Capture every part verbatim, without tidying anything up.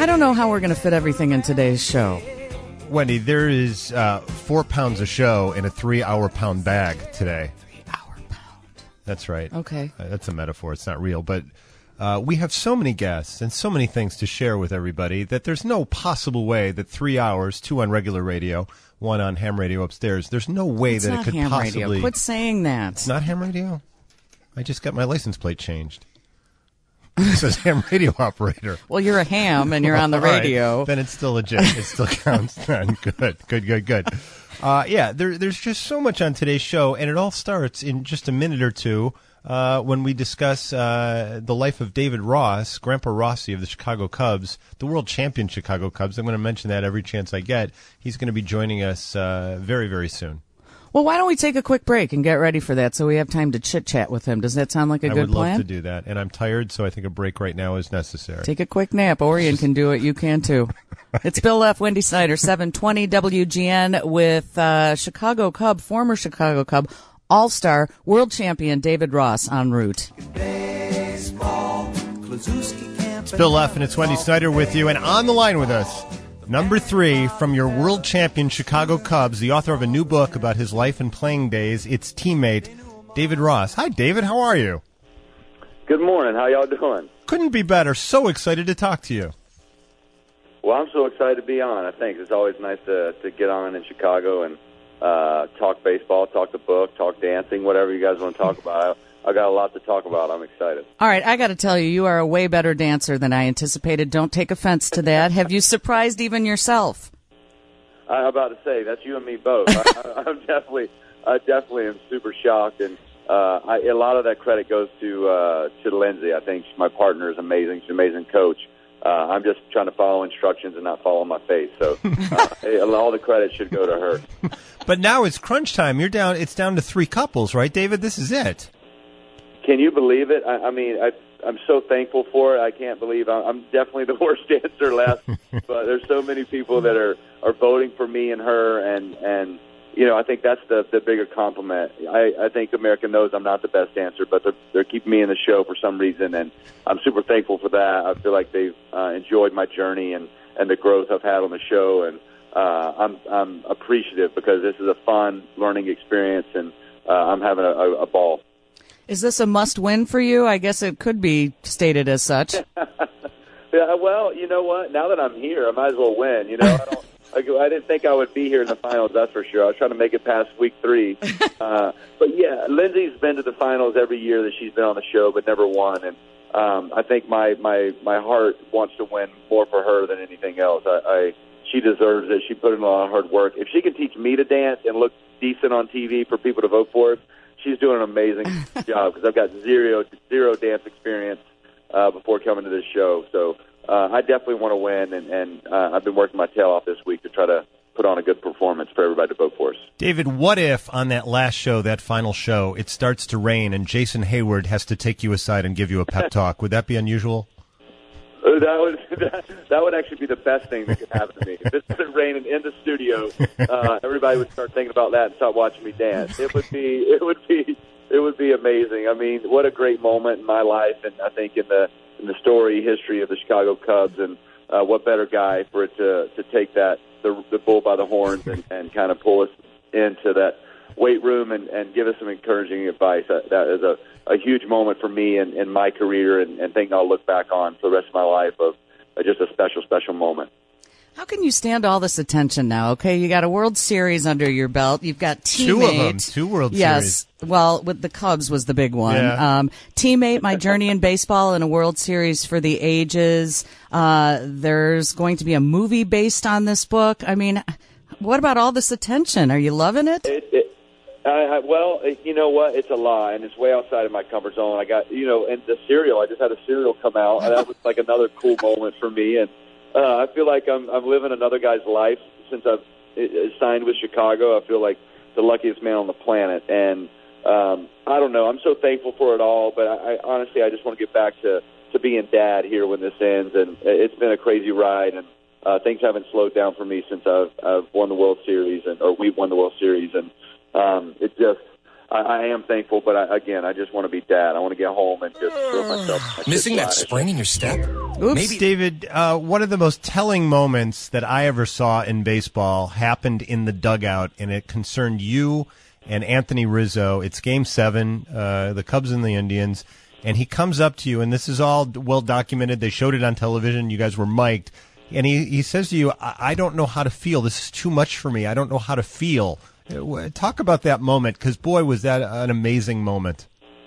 I don't know how we're going to fit everything in today's show. Wendy, there is uh, four pounds of show in a three-hour pound bag today. Three-hour pound. That's right. Okay. Uh, that's a metaphor. It's not real. But uh, we have so many guests and so many things to share with everybody that there's no possible way that three hours, two on regular radio, one on ham radio upstairs, there's no way it's that not it could ham possibly... radio. Quit saying that. It's not ham radio? I just got my license plate changed. It says ham radio operator. Well, you're a ham and you're on the radio. Right. Then it's still legit. It still counts then. Good, good, good, good. Uh, yeah, there, there's just so much on today's show, and it all starts in just a minute or two uh, when we discuss uh, the life of David Ross, Grandpa Rossi of the Chicago Cubs, the world champion Chicago Cubs. I'm going to mention that every chance I get. He's going to be joining us uh, very, very soon. Well, why don't we take a quick break and get ready for that so we have time to chit-chat with him? Does that sound like a I good plan? I would love to do that, and I'm tired, so I think a break right now is necessary. Take a quick nap. Orion can do it. You can, too. It's Bill F., Wendy Snyder, seven twenty W G N with uh, Chicago Cub, former Chicago Cub, all-star, world champion David Ross en route. It's Bill F., and it's Wendy Snyder with you, and on the line with us, number three, from your world champion Chicago Cubs, the author of a new book about his life and playing days, its teammate, David Ross. Hi, David. How are you? Good morning. How y'all doing? Couldn't be better. So excited to talk to you. Well, I'm so excited to be on. I think it's always nice to, to get on in Chicago and uh, talk baseball, talk the book, talk dancing, whatever you guys want to talk about. I got a lot to talk about. I'm excited. All right, I got to tell you, you are a way better dancer than I anticipated. Don't take offense to that. Have you surprised even yourself? I'm about to say, that's you and me both. I, I'm definitely, I definitely am super shocked, and uh, I, a lot of that credit goes to uh, to Lindsay. I think my partner is amazing. She's an amazing coach. Uh, I'm just trying to follow instructions and not follow my face. So uh, all the credit should go to her. But now it's crunch time. You're down. It's down to three couples, right, David? This is it. Can you believe it? I, I mean, I, I'm so thankful for it. I can't believe I'm, I'm definitely the worst dancer left. But there's so many people that are, are voting for me and her, and, and you know, I think that's the, the bigger compliment. I, I think America knows I'm not the best dancer, but they're, they're keeping me in the show for some reason, and I'm super thankful for that. I feel like they've uh, enjoyed my journey and, and the growth I've had on the show, and uh, I'm, I'm appreciative because this is a fun learning experience, and uh, I'm having a, a, a ball. Is this a must-win for you? I guess it could be stated as such. Yeah, well, you know what? Now that I'm here, I might as well win. You know, I don't. I, I didn't think I would be here in the finals. That's for sure. I was trying to make it past week three. Uh, but yeah, Lindsay's been to the finals every year that she's been on the show, but never won. And um, I think my my my heart wants to win more for her than anything else. I, I she deserves it. She put in a lot of hard work. If she can teach me to dance and look decent on T V for people to vote for us, she's doing an amazing job because I've got zero zero dance experience uh, before coming to this show. So uh, I definitely want to win, and, and uh, I've been working my tail off this week to try to put on a good performance for everybody to vote for us. David, what if on that last show, that final show, it starts to rain and Jason Hayward has to take you aside and give you a pep talk? Would that be unusual? Uh, That would that, that would actually be the best thing that could happen to me. If it started raining in the studio, uh, everybody would start thinking about that and start watching me dance. It would be it would be it would be amazing. I mean, what a great moment in my life, and I think in the in the story history of the Chicago Cubs, and uh, what better guy for it to to take that the, the bull by the horns and, and kind of pull us into that weight room and, and give us some encouraging advice. That, that is a, a huge moment for me in, in my career, and, and thing I'll look back on for the rest of my life of uh, just a special, special moment. How can you stand all this attention now? Okay, you got a World Series under your belt. You've got teammate. Two of them, two World yes, Series. Yes, well, with the Cubs was the big one. Yeah. Um, teammate, my journey in baseball, and a World Series for the ages. Uh, there's going to be a movie based on this book. I mean, what about all this attention? Are you loving it? It, it I, I, well, you know what? It's a lie, and it's way outside of my comfort zone. I got, you know, and the cereal. I just had a cereal come out, and that was like another cool moment for me. And uh, I feel like I'm, I'm living another guy's life since I've signed with Chicago. I feel like the luckiest man on the planet, and um, I don't know. I'm so thankful for it all, but I, I honestly, I just want to get back to, to being dad here when this ends. And it's been a crazy ride, and uh, things haven't slowed down for me since I've, I've won the World Series, and or we've won the World Series, and Um, it just, I, I am thankful, but I, again, I just want to be dad. I want to get home and just throw myself. Missing that spring in your step? Oops. Maybe. David, uh, one of the most telling moments that I ever saw in baseball happened in the dugout, and it concerned you and Anthony Rizzo. It's Game Seven, uh, the Cubs and the Indians, and he comes up to you, and this is all well documented. They showed it on television. You guys were mic'd, and he, he says to you, I, I don't know how to feel. This is too much for me. I don't know how to feel. Talk about that moment, because, boy, was that an amazing moment.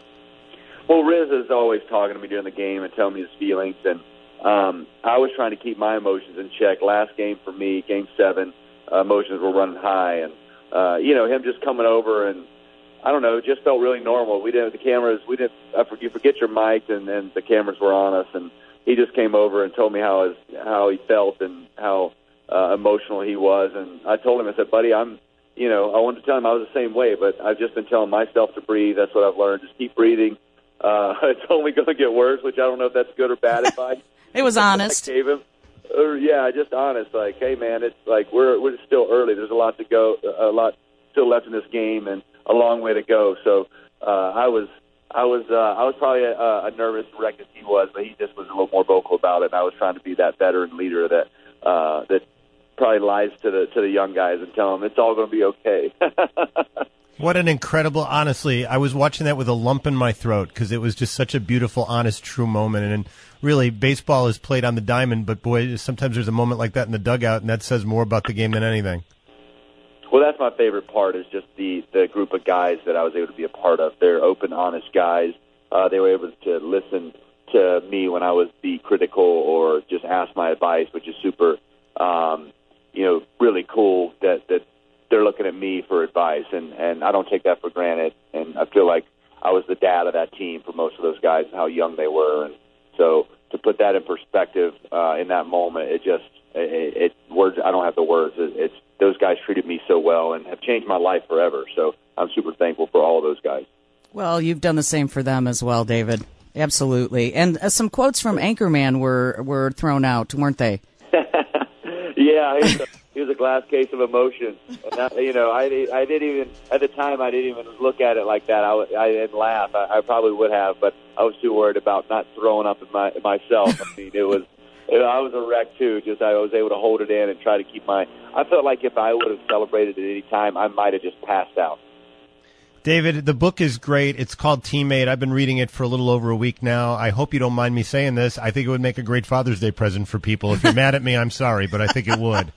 Well, Riz is always talking to me during the game and telling me his feelings, and um, I was trying to keep my emotions in check. Last game for me, Game seven, uh, emotions were running high, and, uh, you know, him just coming over and, I don't know, it just felt really normal. We didn't have the cameras. We didn't. I forget, you forget your mic, and, and the cameras were on us, and he just came over and told me how his, how he felt and how uh, emotional he was, and I told him, I said, buddy, I'm, you know, I wanted to tell him I was the same way, but I've just been telling myself to breathe. That's what I've learned. Just keep breathing. Uh, it's only going to get worse, which I don't know if that's good or bad advice. It was honest. I gave him. Or, yeah, just honest. Like, hey, man, it's like we're we're still early. There's a lot to go, a lot still left in this game, and a long way to go. So uh, I was, I was, uh, I was probably a, a nervous wreck as he was, but he just was a little more vocal about it. And I was trying to be that veteran leader that uh, that probably lies to the to the young guys and tell them it's all going to be okay. What an incredible, honestly, I was watching that with a lump in my throat because it was just such a beautiful, honest, true moment. And really, baseball is played on the diamond, but boy, sometimes there's a moment like that in the dugout, and that says more about the game than anything. Well, that's my favorite part is just the, the group of guys that I was able to be a part of. They're open, honest guys. Uh, they were able to listen to me when I was be critical or just ask my advice, which is super, um, you know, really cool that, that they're looking at me for advice, and, and I don't take that for granted. And I feel like I was the dad of that team for most of those guys and how young they were. And so to put that in perspective uh, in that moment, it just it, it words. I don't have the words. It, it's those guys treated me so well and have changed my life forever. So I'm super thankful for all of those guys. Well, you've done the same for them as well, David. Absolutely. And uh, some quotes from Anchorman were were thrown out, weren't they? Yeah. He was, a, he was a glass case of emotion. And that, you know, I, I didn't even, at the time, I didn't even look at it like that. I, I didn't laugh. I, I probably would have, but I was too worried about not throwing up in my, myself. I mean, it was, it, I was a wreck, too. Just I was able to hold it in and try to keep my, I felt like if I would have celebrated at any time, I might have just passed out. David, the book is great. It's called Teammate. I've been reading it for a little over a week now. I hope you don't mind me saying this. I think it would make a great Father's Day present for people. If you're mad at me, I'm sorry, but I think it would.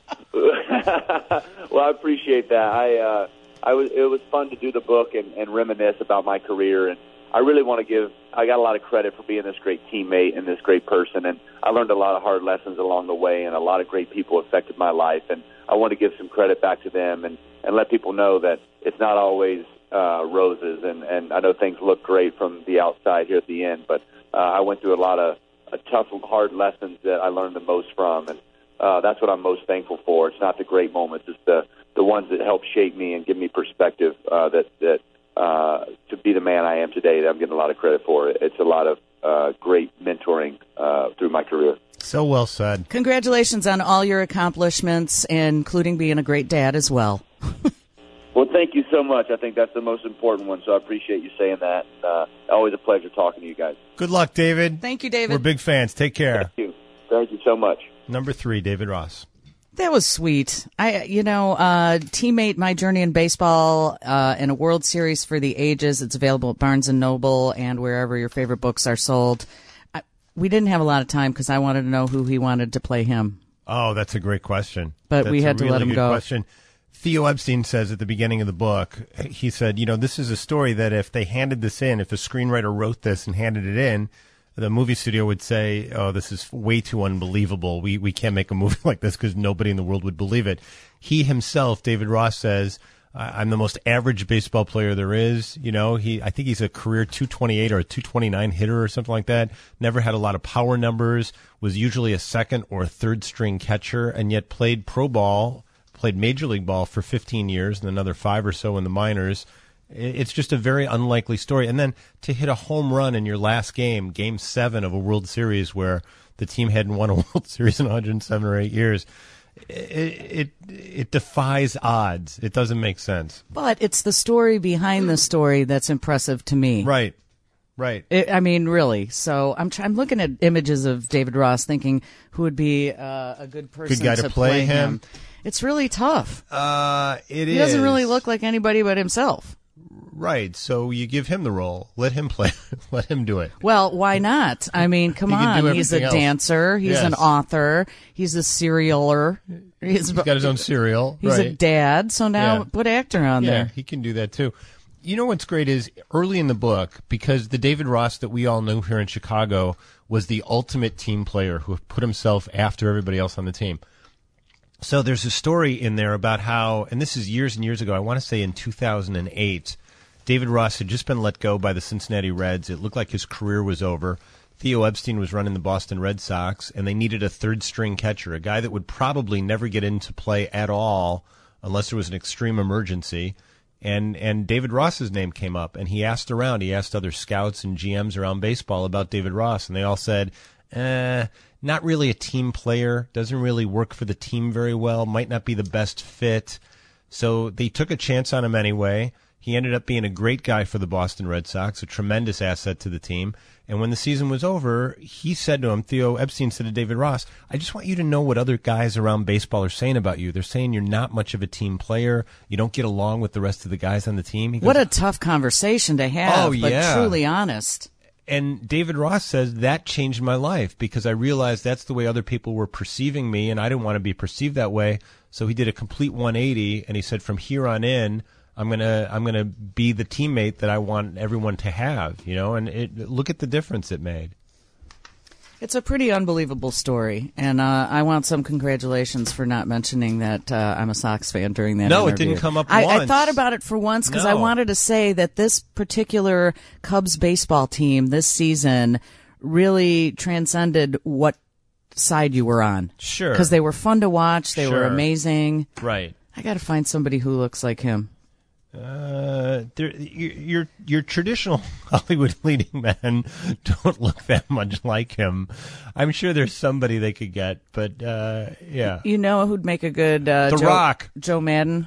Well, I appreciate that. I, uh, I was, it was fun to do the book and, and reminisce about my career, and I really want to give, I got a lot of credit for being this great teammate and this great person, and I learned a lot of hard lessons along the way, and a lot of great people affected my life, and I want to give some credit back to them and, and let people know that it's not always uh, roses, and, and I know things look great from the outside here at the end, but uh, I went through a lot of uh, tough, hard lessons that I learned the most from, and uh, that's what I'm most thankful for. It's not the great moments, it's the, the ones that help shape me and give me perspective uh, that, that uh, to be the man I am today that I'm getting a lot of credit for. It's a lot of uh, great mentoring uh, through my career. So well said. Congratulations on all your accomplishments, including being a great dad as well. Well, thank you so much. I think that's the most important one, so I appreciate you saying that. Uh, always a pleasure talking to you guys. Good luck, David. Thank you, David. We're big fans. Take care. Thank you. Thank you so much. Number three, David Ross. That was sweet. I, you know, uh, Teammate, My Journey in Baseball, uh, in a World Series for the Ages. It's available at Barnes and Noble and wherever your favorite books are sold. I, we didn't have a lot of time because I wanted to know who he wanted to play him. Oh, that's a great question. But that's we had a to really let him good go. Question. Theo Epstein says at the beginning of the book, he said, you know, this is a story that if they handed this in, if a screenwriter wrote this and handed it in, the movie studio would say, oh, this is way too unbelievable. We we can't make a movie like this because nobody in the world would believe it. He himself, David Ross, says, I'm the most average baseball player there is. You know, he I think he's a career two twenty-eight or a two twenty-nine hitter or something like that. Never had a lot of power numbers, was usually a second or third string catcher, and yet played pro ball, played Major League ball for fifteen years and another five or so in the minors. It's just a very unlikely story. And then to hit a home run in your last game, game seven of a World Series where the team hadn't won a World Series in one hundred seven or eight years, it, it it defies odds. It doesn't make sense. But it's the story behind the story that's impressive to me. Right. Right. It, I mean, really. So I'm try- I'm looking at images of David Ross, thinking who would be uh, a good person Good guy to to play play him. him. It's really tough. Uh, it he is. doesn't really look like anybody but himself. Right. So you give him the role. Let him play. Let him do it. Well, why not? I mean, come He can do on. He's a everything else. dancer. He's Yes. an author. He's a serialer. He's, He's got his own cereal. He's right. a dad. So now Yeah. put actor on Yeah, there. he can do that too. You know what's great is early in the book, because the David Ross that we all knew here in Chicago was the ultimate team player who put himself after everybody else on the team. So there's a story in there about how, and this is years and years ago, I want to say in two thousand eight, David Ross had just been let go by the Cincinnati Reds. It looked like his career was over. Theo Epstein was running the Boston Red Sox, and they needed a third-string catcher, a guy that would probably never get into play at all unless there was an extreme emergency. And and David Ross's name came up, and he asked around. He asked other scouts and G Ms around baseball about David Ross, and they all said, eh, not really a team player, doesn't really work for the team very well, might not be the best fit. So they took a chance on him anyway. He ended up being a great guy for the Boston Red Sox, a tremendous asset to the team. And when the season was over, he said to him, Theo Epstein said to David Ross, I just want you to know what other guys around baseball are saying about you. They're saying you're not much of a team player. You don't get along with the rest of the guys on the team. He goes, What a tough conversation to have, Oh, but yeah. truly honest. And David Ross says that changed my life because I realized that's the way other people were perceiving me, and I didn't want to be perceived that way. So he did a complete one eighty, and he said, from here on in, I'm gonna I'm gonna be the teammate that I want everyone to have, you know. And it, look at the difference it made. It's a pretty unbelievable story, and uh, I want some congratulations for not mentioning that uh, I'm a Sox fan during that No, it interview. didn't come up I, I once. thought about it for once because I No. wanted to say that this particular Cubs baseball team this season really transcended what side you were on. Sure. Because they were fun to watch. They were Sure. amazing. Right. I got to find somebody who looks like him. Uh, there, your, your your traditional Hollywood leading men don't look that much like him. I'm sure there's somebody they could get, but uh, yeah. You know who'd make a good uh, The Joe, Rock. Joe Madden?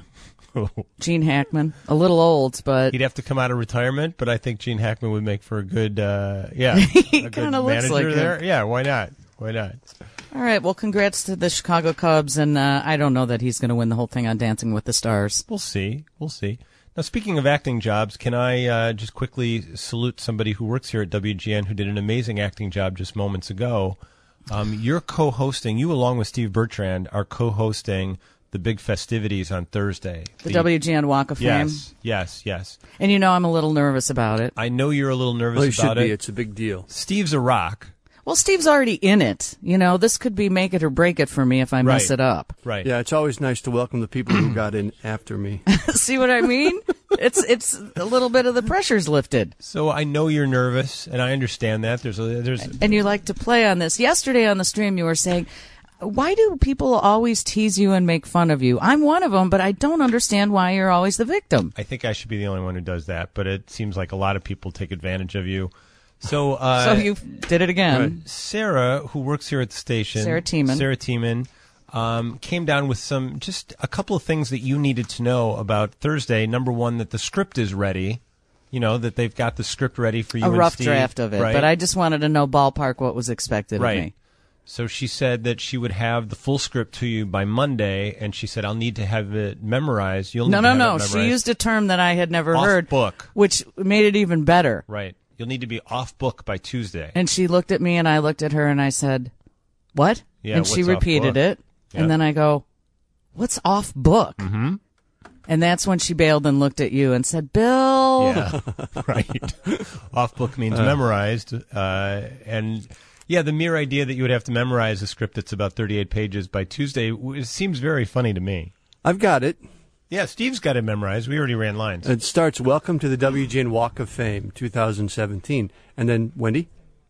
Gene Hackman. A little old, but He'd have to come out of retirement, but I think Gene Hackman would make for a good, uh, yeah, He a good kinda looks manager like him. there. Yeah, why not? Why not? all right. Well, congrats to the Chicago Cubs, and uh, I don't know that he's going to win the whole thing on Dancing with the Stars. We'll see. We'll see. Now, speaking of acting jobs, can I uh, just quickly salute somebody who works here at W G N who did an amazing acting job just moments ago. Um, you're co-hosting, you along with Steve Bertrand are co-hosting the big festivities on Thursday. The, W G N Walk of Fame. Yes, yes, yes. And you know I'm a little nervous about it. I know you're a little nervous Well, you should about be. it. It's a big deal. Steve's a rock. Well, Steve's already in it. You know, this could be make it or break it for me if I mess Right. it up. Right. Yeah, it's always nice to welcome the people who got in after me. See what I mean? It's it's a little bit of the pressure's lifted. So I know you're nervous, and I understand that. There's a, there's And you like to play on this. Yesterday on the stream you were saying, why do people always tease you and make fun of you? I'm one of them, but I don't understand why you're always the victim. I think I should be the only one who does that, but it seems like a lot of people take advantage of you. So, uh, So you did it again. Sarah, who works here at the station, Sarah Tiemann. Sarah Tiemann, um, came down with some just a couple of things that you needed to know about Thursday. Number one, that the script is ready. You know that they've got the script ready for you. A and rough Steve, draft of it, right? but I just wanted to know ballpark what was expected right. of me. So she said that she would have the full script to you by Monday, and she said, "I'll need to have it memorized." You'll No, need no, to have no. it She memorized. used a term that I had never Off heard, book. which made it even better. Right. You'll need to be off book by Tuesday. And she looked at me, and I looked at her, and I said, "What?" Yeah, and she what's off repeated book? it, Yeah. and then I go, "What's off book?" Mm-hmm. And that's when she bailed and looked at you and said, "Bill." Yeah, right. Off book means memorized, uh, and yeah, the mere idea that you would have to memorize a script that's about thirty-eight pages by Tuesday w- it seems very funny to me. I've got it. Yeah, Steve's got it memorized. We already ran lines. It starts, Welcome to the W G N Walk of Fame, two thousand seventeen. And then, Wendy,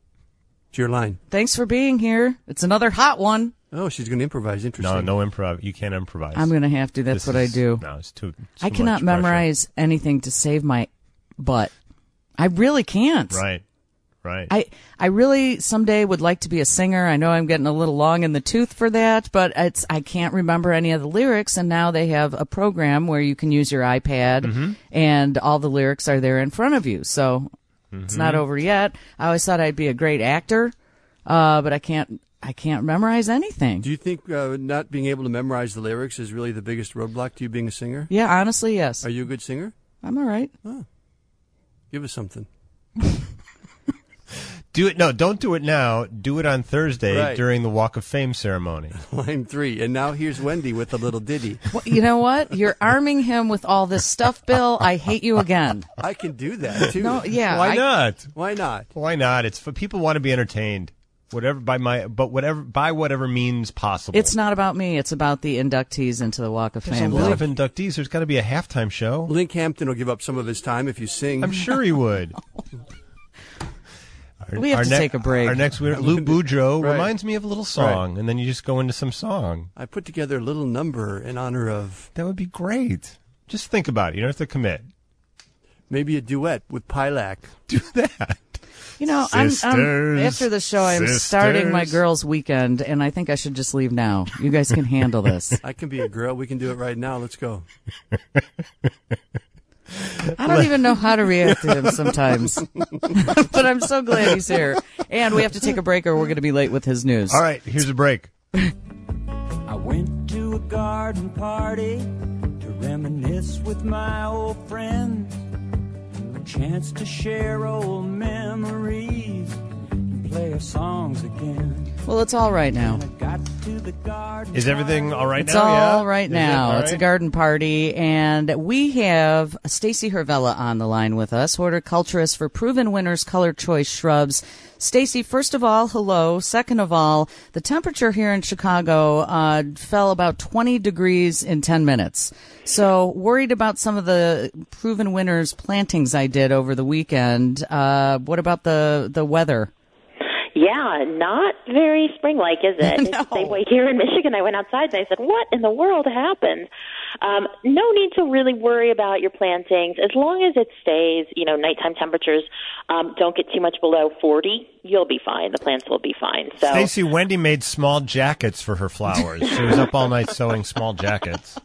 it's your line. Thanks for being here. It's another hot one. Oh, she's going to improvise. Interesting. No, no improv. You can't improvise. I'm going to have to. That's This what I is- do. No, it's too. it's I too cannot much pressure. memorize anything to save my butt. I really can't. Right, right. I, I really someday would like to be a singer. I know I'm getting a little long in the tooth for that, but it's I can't remember any of the lyrics, and now they have a program where you can use your iPad, Mm-hmm. and all the lyrics are there in front of you. So Mm-hmm. it's not over yet. I always thought I'd be a great actor, uh, but I can't I can't memorize anything. Do you think uh, not being able to memorize the lyrics is really the biggest roadblock to you being a singer? Yeah, honestly, yes. Are you a good singer? I'm all right. Give us something. Do it. No, don't do it now. Do it on Thursday Right. during the Walk of Fame ceremony. Line three. And now here's Wendy with a little ditty. Well, you know what? You're arming him with all this stuff, Bill. I hate you again. I can do that, too. No, yeah. Why I- not? Why not? Why not? It's for people want to be entertained. Whatever by my, but whatever by whatever means possible. It's not about me. It's about the inductees into the Walk of There's a Fame. lot of inductees. There's got to be a halftime show. Link Hampton will give up some of his time if you sing. I'm sure he would. Our- We have our to take a break. Our next winner, Lou Boudreau, Right. reminds me of a little song, and then you just go into some song. I put together a little number in honor of That would be great. Just think about it. You don't have to commit. maybe a duet with Pilac. Do that. You know, I'm, I'm Sisters, after the show. I'm starting my sisters. girls' weekend, and I think I should just leave now. You guys can handle this. I can be a girl. We can do it right now. Let's go. I don't even know how to react to him sometimes, but I'm so glad he's here. And we have to take a break, or we're going to be late with his news. All right, here's a break. I went to a garden party to reminisce with my old friends. A chance to share old memories and play our songs again. Well, it's all right now. I got to the garden Is everything all right It's now? all yeah? right Is it now. all It's a right? garden party, and we have Stacy Hervella on the line with us, horticulturist for Proven Winners Color Choice Shrubs. Stacy, first of all, hello. Second of all, the temperature here in Chicago uh, fell about twenty degrees in ten minutes. So worried about some of the Proven Winners plantings I did over the weekend. Uh, what about the, the weather? Yeah, not very spring-like, is it? It's the same way here in Michigan. I went outside and I said, what in the world happened? Um, no need to really worry about your plantings. As long as it stays, you know, nighttime temperatures um, don't get too much below forty, you'll be fine. The plants will be fine. So, Stacy, Wendy made small jackets for her flowers. She was up all night sewing small jackets.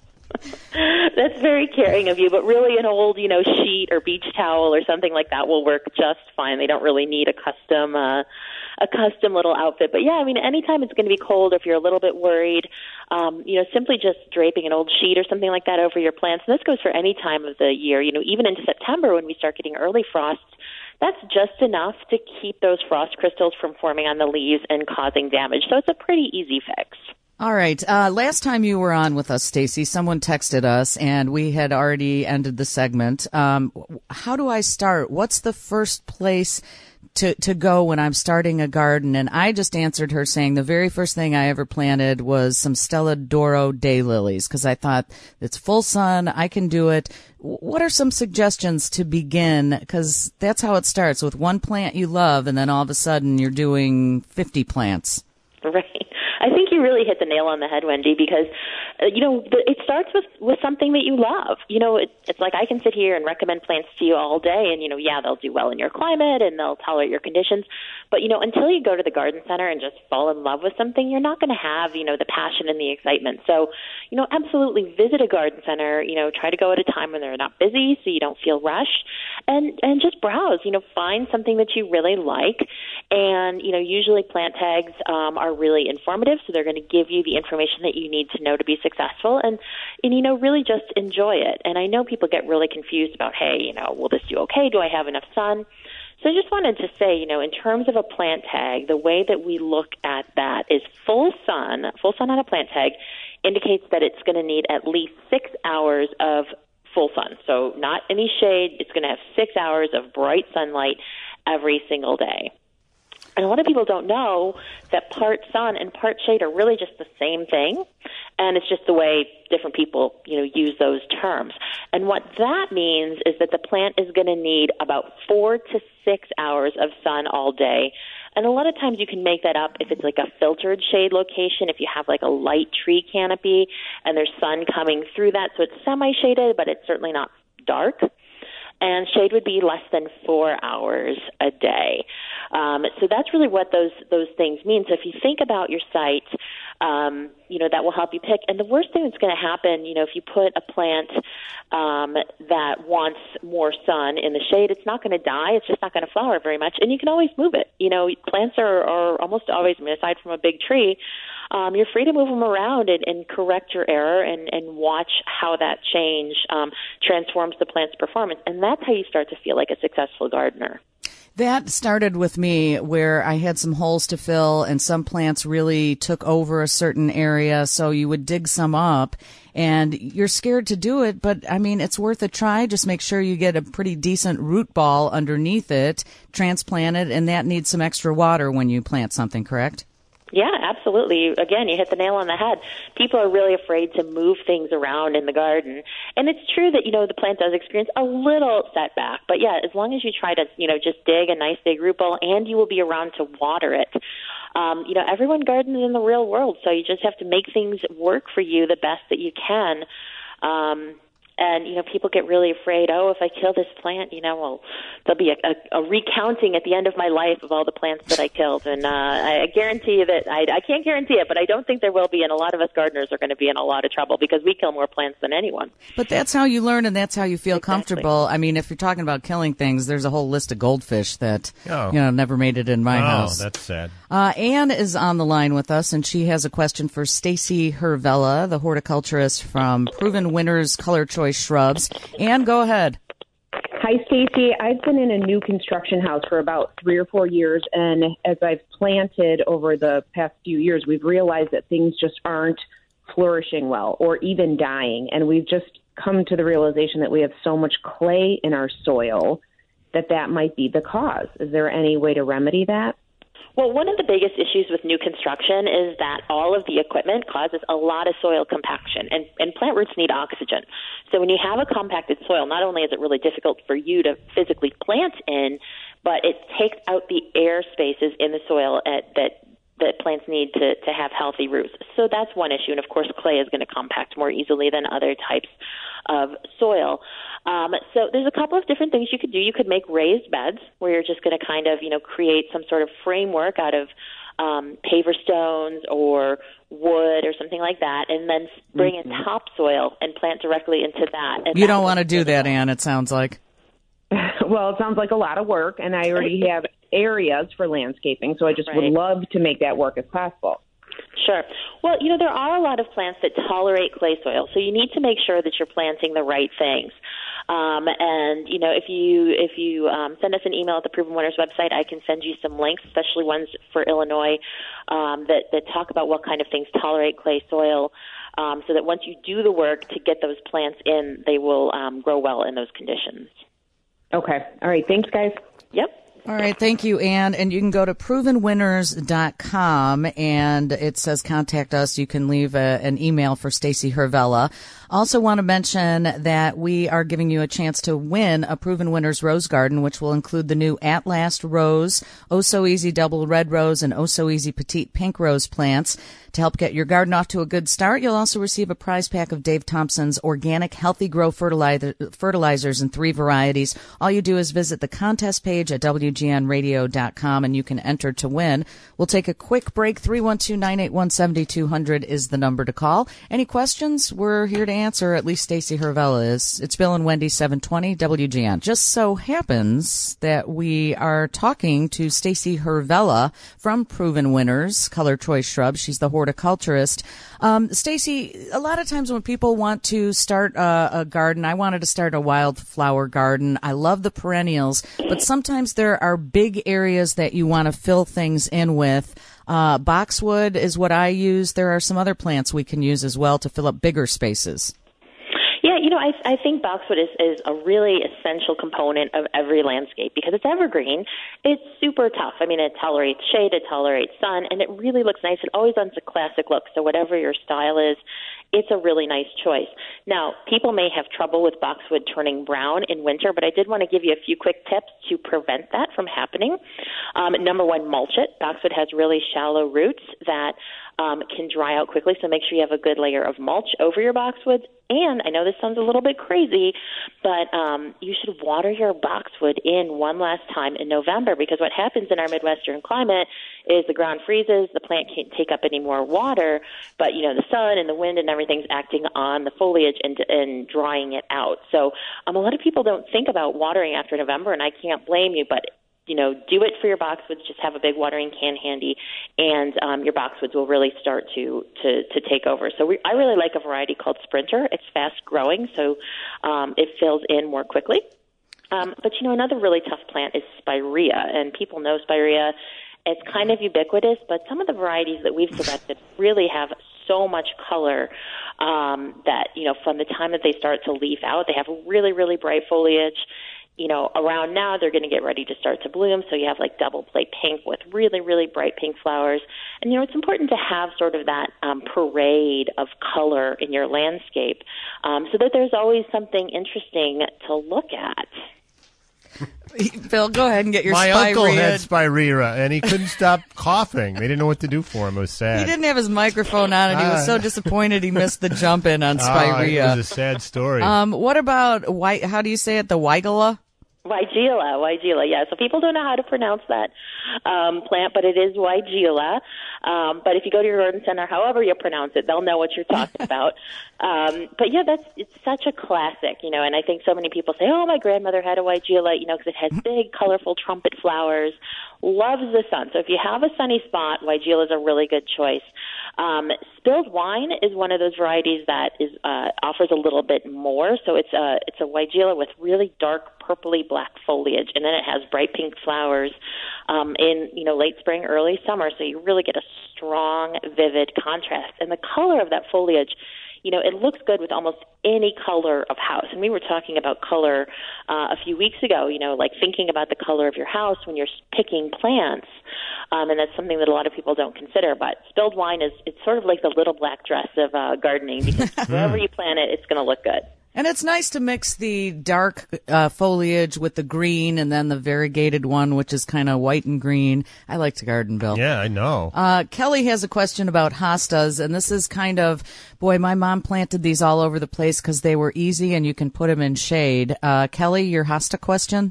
that's very caring of you, but really an old, you know, sheet or beach towel or something like that will work just fine. They don't really need a custom uh, a custom little outfit. But, yeah, I mean, anytime it's going to be cold, or if you're a little bit worried, um, you know, simply just draping an old sheet or something like that over your plants. And this goes for any time of the year, you know, even into September when we start getting early frosts. That's just enough to keep those frost crystals from forming on the leaves and causing damage. So it's a pretty easy fix. All right. Uh, last time you were on with us, Stacy, someone texted us, and we had already ended the segment. Um, how do I start? What's the first place to, to go when I'm starting a garden? And I just answered her saying the very first thing I ever planted was some Stella Doro daylilies, because I thought it's full sun, I can do it. What are some suggestions to begin? Because that's how it starts, with one plant you love, and then all of a sudden you're doing fifty plants. Right. I think you really hit the nail on the head, Wendy, because, uh, you know, the, it starts with, with something that you love. You know, it, it's like I can sit here and recommend plants to you all day, and, you know, yeah, they'll do well in your climate and they'll tolerate your conditions. But, you know, until you go to the garden center and just fall in love with something, you're not going to have, you know, the passion and the excitement. So, you know, absolutely visit a garden center, you know, try to go at a time when they're not busy so you don't feel rushed, and, and just browse, you know, find something that you really like. And, you know, usually plant tags um, are really informative, so they're going to give you the information that you need to know to be successful, and, and, you know, really just enjoy it. And I know people get really confused about, hey, you know, will this do okay? Do I have enough sun? So I just wanted to say, you know, in terms of a plant tag, the way that we look at that is full sun, full sun on a plant tag indicates that it's going to need at least six hours of full sun. So not any shade. It's going to have six hours of bright sunlight every single day. And a lot of people don't know that part sun and part shade are really just the same thing, and it's just the way different people, you know, use those terms. And what that means is that the plant is going to need about four to six hours of sun all day. And a lot of times you can make that up if it's like a filtered shade location, if you have like a light tree canopy and there's sun coming through that, so it's semi-shaded, but it's certainly not dark. and shade would be less than four hours a day. Um, so that's really what those those things mean. So if you think about your site, um, you know, that will help you pick. And the worst thing that's going to happen, you know, if you put a plant um, that wants more sun in the shade, it's not going to die. It's just not going to flower very much. And you can always move it. You know, plants are, are almost always, I mean, aside from a big tree, um, you're free to move them around and, and correct your error and, and watch how that change um, transforms the plant's performance. And that's how you start to feel like a successful gardener. That started with me where I had some holes to fill and some plants really took over a certain area. So you would dig some up and you're scared to do it. But I mean, it's worth a try. Just make sure you get a pretty decent root ball underneath it, transplant it, and that needs some extra water when you plant something, correct? Yeah, absolutely. Again, you hit the nail on the head. People are really afraid to move things around in the garden. And it's true that, you know, the plant does experience a little setback. But, yeah, as long as you try to, you know, just dig a nice big root ball and you will be around to water it. Um, you know, everyone gardens in the real world, so you just have to make things work for you the best that you can. Um And, you know, people get really afraid, oh, if I kill this plant, you know, well, there'll be a, a, a recounting at the end of my life of all the plants that I killed. And uh, I guarantee that, I, I can't guarantee it, but I don't think there will be. And a lot of us gardeners are going to be in a lot of trouble because we kill more plants than anyone. But that's how you learn and that's how you feel Exactly. comfortable. I mean, if you're talking about killing things, there's a whole list of goldfish that, Oh. you know, never made it in my Oh, house. that's sad. Uh, Anne is on the line with us, and she has a question for Stacy Hervella, the horticulturist from Proven Winners Color Choice Shrubs. Anne, go ahead. Hi, Stacy. I've been in a new construction house for about three or four years, and as I've planted over the past few years, we've realized that things just aren't flourishing well or even dying, and we've just come to the realization that we have so much clay in our soil that that might be the cause. Is there any way to remedy that? Well, one of the biggest issues with new construction is that all of the equipment causes a lot of soil compaction, and, and plant roots need oxygen. So when you have a compacted soil, not only is it really difficult for you to physically plant in, but it takes out the air spaces in the soil at, that that plants need to, to have healthy roots. So that's one issue. And, of course, clay is going to compact more easily than other types of soil. Um, so there's a couple of different things you could do. You could make raised beds where you're just going to kind of, you know, create some sort of framework out of um, paver stones or wood or something like that, and then bring mm-hmm. in topsoil and plant directly into that. And you don't want to do that, Anne, it sounds like. Well, it sounds like a lot of work, and I already have areas for landscaping, so I just right. would love to make that work as possible. Sure. Well, you know, there are a lot of plants that tolerate clay soil, so you need to make sure that you're planting the right things. Um, and, you know, if you if you um, send us an email at the Proven Winners website, I can send you some links, especially ones for Illinois, um, that, that talk about what kind of things tolerate clay soil, um, so that once you do the work to get those plants in, they will um, grow well in those conditions. Okay. All right. Thanks, guys. Yep. All right. Thank you, Anne. And you can go to proven winners dot com, and it says contact us. You can leave a, an email for Stacy Hervella. Also want to mention that we are giving you a chance to win a Proven Winners Rose Garden, which will include the new At Last Rose, Oh So Easy Double Red Rose, and Oh So Easy Petite Pink Rose plants. To help get your garden off to a good start, you'll also receive a prize pack of Dave Thompson's Organic Healthy Grow fertilizer, fertilizers in three varieties. All you do is visit the contest page at W G N radio dot com, and you can enter to win. We'll take a quick break. three one two, nine eight one, seven two zero zero is the number to call. Any questions? We're here to answer. At least Stacy Hervella is. It's Bill and Wendy, seven twenty W G N. Just so happens that we are talking to Stacy Hervella from Proven Winners Color Choice Shrubs. She's the horticulturist. Um, Stacy, a lot of times when people want to start a, a garden, I wanted to start a wildflower garden. I love the perennials, but sometimes there are big areas that you want to fill things in with. Uh, boxwood is what I use. There are some other plants we can use as well to fill up bigger spaces. Yeah, you know, I, I think boxwood is, is a really essential component of every landscape because it's evergreen. It's super tough. I mean, it tolerates shade, it tolerates sun, and it really looks nice. It always has a classic look, so whatever your style is, it's a really nice choice. Now, people may have trouble with boxwood turning brown in winter, but I did want to give you a few quick tips to prevent that from happening. Um, number one, mulch it. Boxwood has really shallow roots that um, can dry out quickly, so make sure you have a good layer of mulch over your boxwoods. And I know this sounds a little bit crazy, but um, you should water your boxwood in one last time in November, because what happens in our Midwestern climate is the ground freezes, the plant can't take up any more water, but, you know, the sun and the wind and everything's acting on the foliage and, and drying it out. So um, a lot of people don't think about watering after November, and I can't blame you, but you know, do it for your boxwoods. Just have a big watering can handy, and um, your boxwoods will really start to to, to take over. So we, I really like a variety called Sprinter. It's fast growing, so um, it fills in more quickly. Um, but, you know, another really tough plant is Spirea, and people know Spirea. It's kind of ubiquitous, but some of the varieties that we've selected really have so much color um, that, you know, from the time that they start to leaf out, they have really, really bright foliage. You know, around now they're going to get ready to start to bloom, so you have like double plate pink with really, really bright pink flowers. And, you know, it's important to have sort of that um, parade of color in your landscape um, so that there's always something interesting to look at. Phil, go ahead and get your My Spirea. uncle had Spirea, and he couldn't stop coughing. They didn't know what to do for him. It was sad. He didn't have his microphone on, and he was so disappointed he missed the jump in on Spirea. Oh, it was a sad story. Um, what about, white? How do you say it, the Weigela? Weigela, Weigela, yeah. So people don't know how to pronounce that um, plant, but it is Weigela. Um, but if you go to your garden center, however you pronounce it, they'll know what you're talking about. Um, but yeah, that's it's such a classic, you know. And I think so many people say, "Oh, my grandmother had a Weigela," you know, because it has big, colorful trumpet flowers. Loves the sun. So if you have a sunny spot, Weigela is a really good choice. Um, spilled wine is one of those varieties that is uh, offers a little bit more. So it's a it's a Weigela with really dark purpley black foliage, and then it has bright pink flowers um, in you know late spring, early summer. So you really get a strong, vivid contrast, and the color of that foliage. You know, it looks good with almost any color of house. And we were talking about color uh, a few weeks ago, you know, like thinking about the color of your house when you're picking plants. Um, and that's something that a lot of people don't consider. But spilled wine is it's sort of like the little black dress of uh, gardening, because wherever you plant it, it's going to look good. And it's nice to mix the dark uh, foliage with the green, and then the variegated one, which is kind of white and green. I like to garden, Bill. Yeah, I know. Uh, Kelly has a question about hostas, and this is kind of, boy, my mom planted these all over the place because they were easy and you can put them in shade. Uh, Kelly, your hosta question?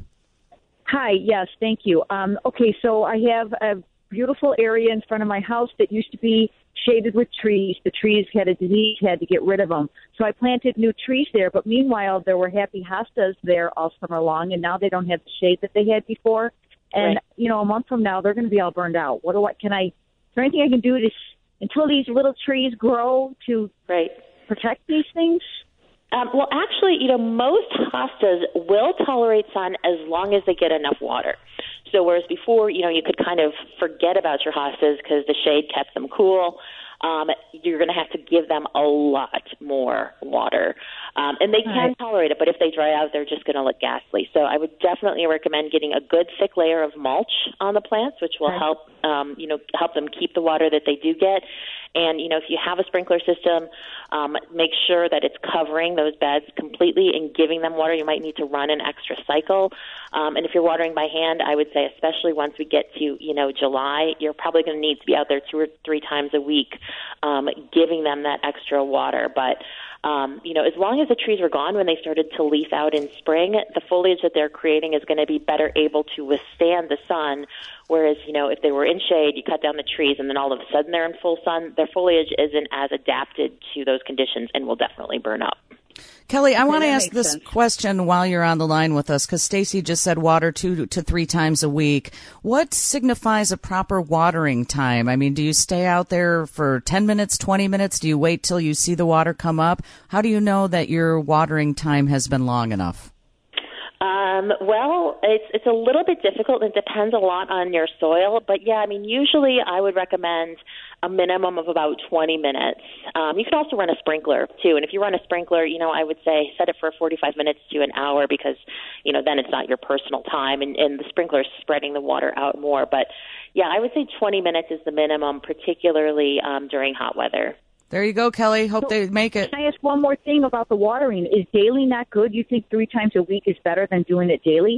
Hi, yes, thank you. Um, okay, so I have a beautiful area in front of my house that used to be shaded with trees. The trees had a disease, had to get rid of them. So I planted new trees there, but meanwhile, there were happy hostas there all summer long, and now they don't have the shade that they had before. And, Right. you know, a month from now, they're going to be all burned out. What do I, can I, is there anything I can do to, until these little trees grow to Right. protect these things? Um, well, actually, you know, most hostas will tolerate sun as long as they get enough water. So whereas before, you know, you could kind of forget about your hostas because the shade kept them cool, um, you're going to have to give them a lot more water. Um, and they can Right. tolerate it, but if they dry out, they're just going to look ghastly. So I would definitely recommend getting a good thick layer of mulch on the plants, which will Right. help, um, you know, help them keep the water that they do get. And, you know, if you have a sprinkler system, um, make sure that it's covering those beds completely and giving them water. You might need to run an extra cycle. Um, and if you're watering by hand, I would say, especially once we get to, you know, July, you're probably going to need to be out there two or three times a week um, giving them that extra water. But, um, you know, as long as the trees were gone when they started to leaf out in spring, the foliage that they're creating is going to be better able to withstand the sun. Whereas, you know, if they were in shade, you cut down the trees, and then all of a sudden they're in full sun, their foliage isn't as adapted to those conditions and will definitely burn up. Kelly, I want to that ask makes this sense. question while you're on the line with us, because Stacy just said water two to three times a week. What signifies a proper watering time? I mean, do you stay out there for ten minutes, twenty minutes? Do you wait till you see the water come up? How do you know that your watering time has been long enough? Um, well, it's it's a little bit difficult. It depends a lot on your soil, but yeah, I mean, usually I would recommend a minimum of about twenty minutes. Um, you could also run a sprinkler too, and if you run a sprinkler, you know, I would say set it for forty-five minutes to an hour because, you know, then it's not your personal time, and, and the sprinkler is spreading the water out more. But yeah, I would say twenty minutes is the minimum, particularly um, during hot weather. There you go, Kelly. Hope So, they make it. Can I ask one more thing about the watering? Is daily not good? You think three times a week is better than doing it daily?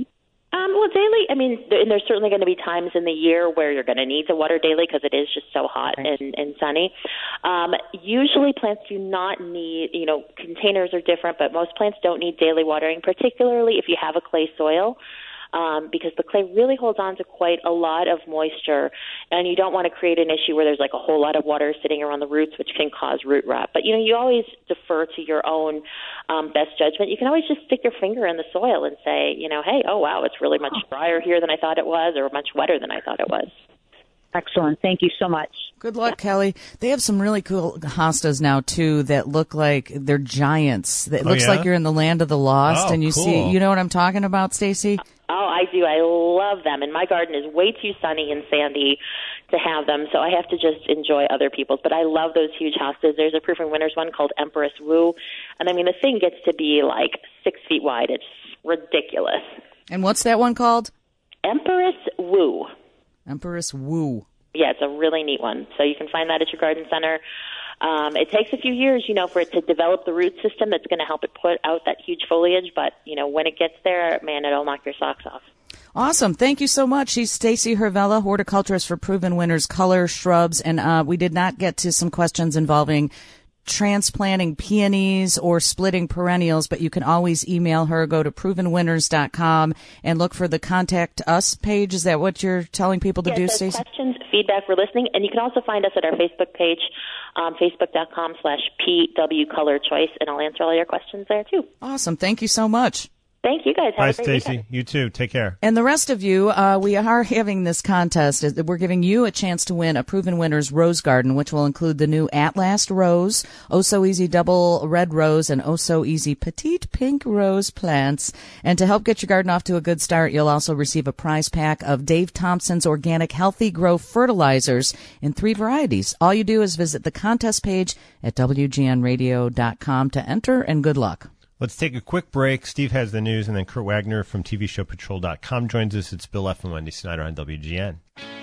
Um, well, daily, I mean, there, and there's certainly going to be times in the year where you're going to need to water daily because it is just so hot and, and sunny. Um, usually plants do not need, you know, containers are different, but most plants don't need daily watering, particularly if you have a clay soil. Um, because the clay really holds on to quite a lot of moisture, and you don't want to create an issue where there's like a whole lot of water sitting around the roots, which can cause root rot. But, you know, you always defer to your own um, best judgment. You can always just stick your finger in the soil and say, you know, hey, oh, wow, it's really much drier here than I thought it was, or much wetter than I thought it was. Excellent. Thank you so much. Good luck, yeah. Kelly. They have some really cool hostas now, too, that look like they're giants. It oh, looks yeah? like you're in the land of the lost, oh, and you cool. see, you know what I'm talking about, Stacy? Oh, I do. I love them. And my garden is way too sunny and sandy to have them, so I have to just enjoy other people's. But I love those huge hostas. There's a Proven Winners one called Empress Wu. And, I mean, the thing gets to be like six feet wide. It's ridiculous. And what's that one called? Empress Wu. Empress Wu. Yeah, it's a really neat one. So you can find that at your garden center. Um, it takes a few years, you know, for it to develop the root system that's going to help it put out that huge foliage. But, you know, when it gets there, man, it'll knock your socks off. Awesome. Thank you so much. She's Stacy Hervella, horticulturist for Proven Winners Color Shrubs. And uh, we did not get to some questions involving transplanting peonies or splitting perennials, but you can always email her. Go to proven winners dot com and look for the Contact Us page. Is that what you're telling people to yes, do, there's Stacey? Questions, feedback, we're listening. And you can also find us at our Facebook page, um, facebook.com slash PW Color Choice, and I'll answer all your questions there, too. Awesome. Thank you so much. Thank you, guys. Have Bye, a great Stacy. weekend. You too. Take care. And the rest of you, uh, we are having this contest. We're giving you a chance to win a Proven Winners Rose Garden, which will include the new At Last Rose, Oh So Easy Double Red Rose, and Oh So Easy Petite Pink Rose plants. And to help get your garden off to a good start, you'll also receive a prize pack of Dave Thompson's Organic Healthy Grow Fertilizers in three varieties. All you do is visit the contest page at W G N radio dot com to enter, and good luck. Let's take a quick break. Steve has the news, and then Kurt Wagner from T V Show Patrol dot com joins us. It's Bill F. and Wendy Snyder on W G N.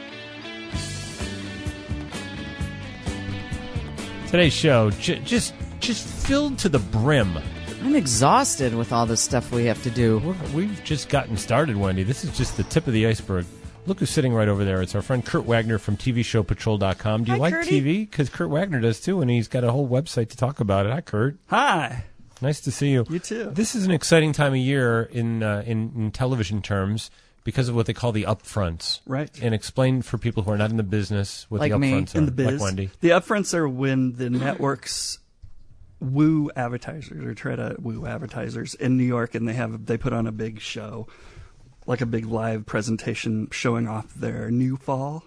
Today's show, j- just just filled to the brim. I'm exhausted with all this stuff we have to do. We're, we've just gotten started, Wendy. This is just the tip of the iceberg. Look who's sitting right over there. It's our friend Kurt Wagner from T V Show Patrol dot com. Do you Hi, like Kurtie. T V? Because Kurt Wagner does, too, and he's got a whole website to talk about it. Hi, Kurt. Hi. Nice to see you. You too. This is an exciting time of year in, uh, in in television terms because of what they call the upfronts. Right. And explain for people who are not in the business what Like the me. upfronts are. In the biz. Like Wendy. The upfronts are when the networks woo advertisers or try to woo advertisers in New York, and they have they put on a big show, like a big live presentation showing off their new fall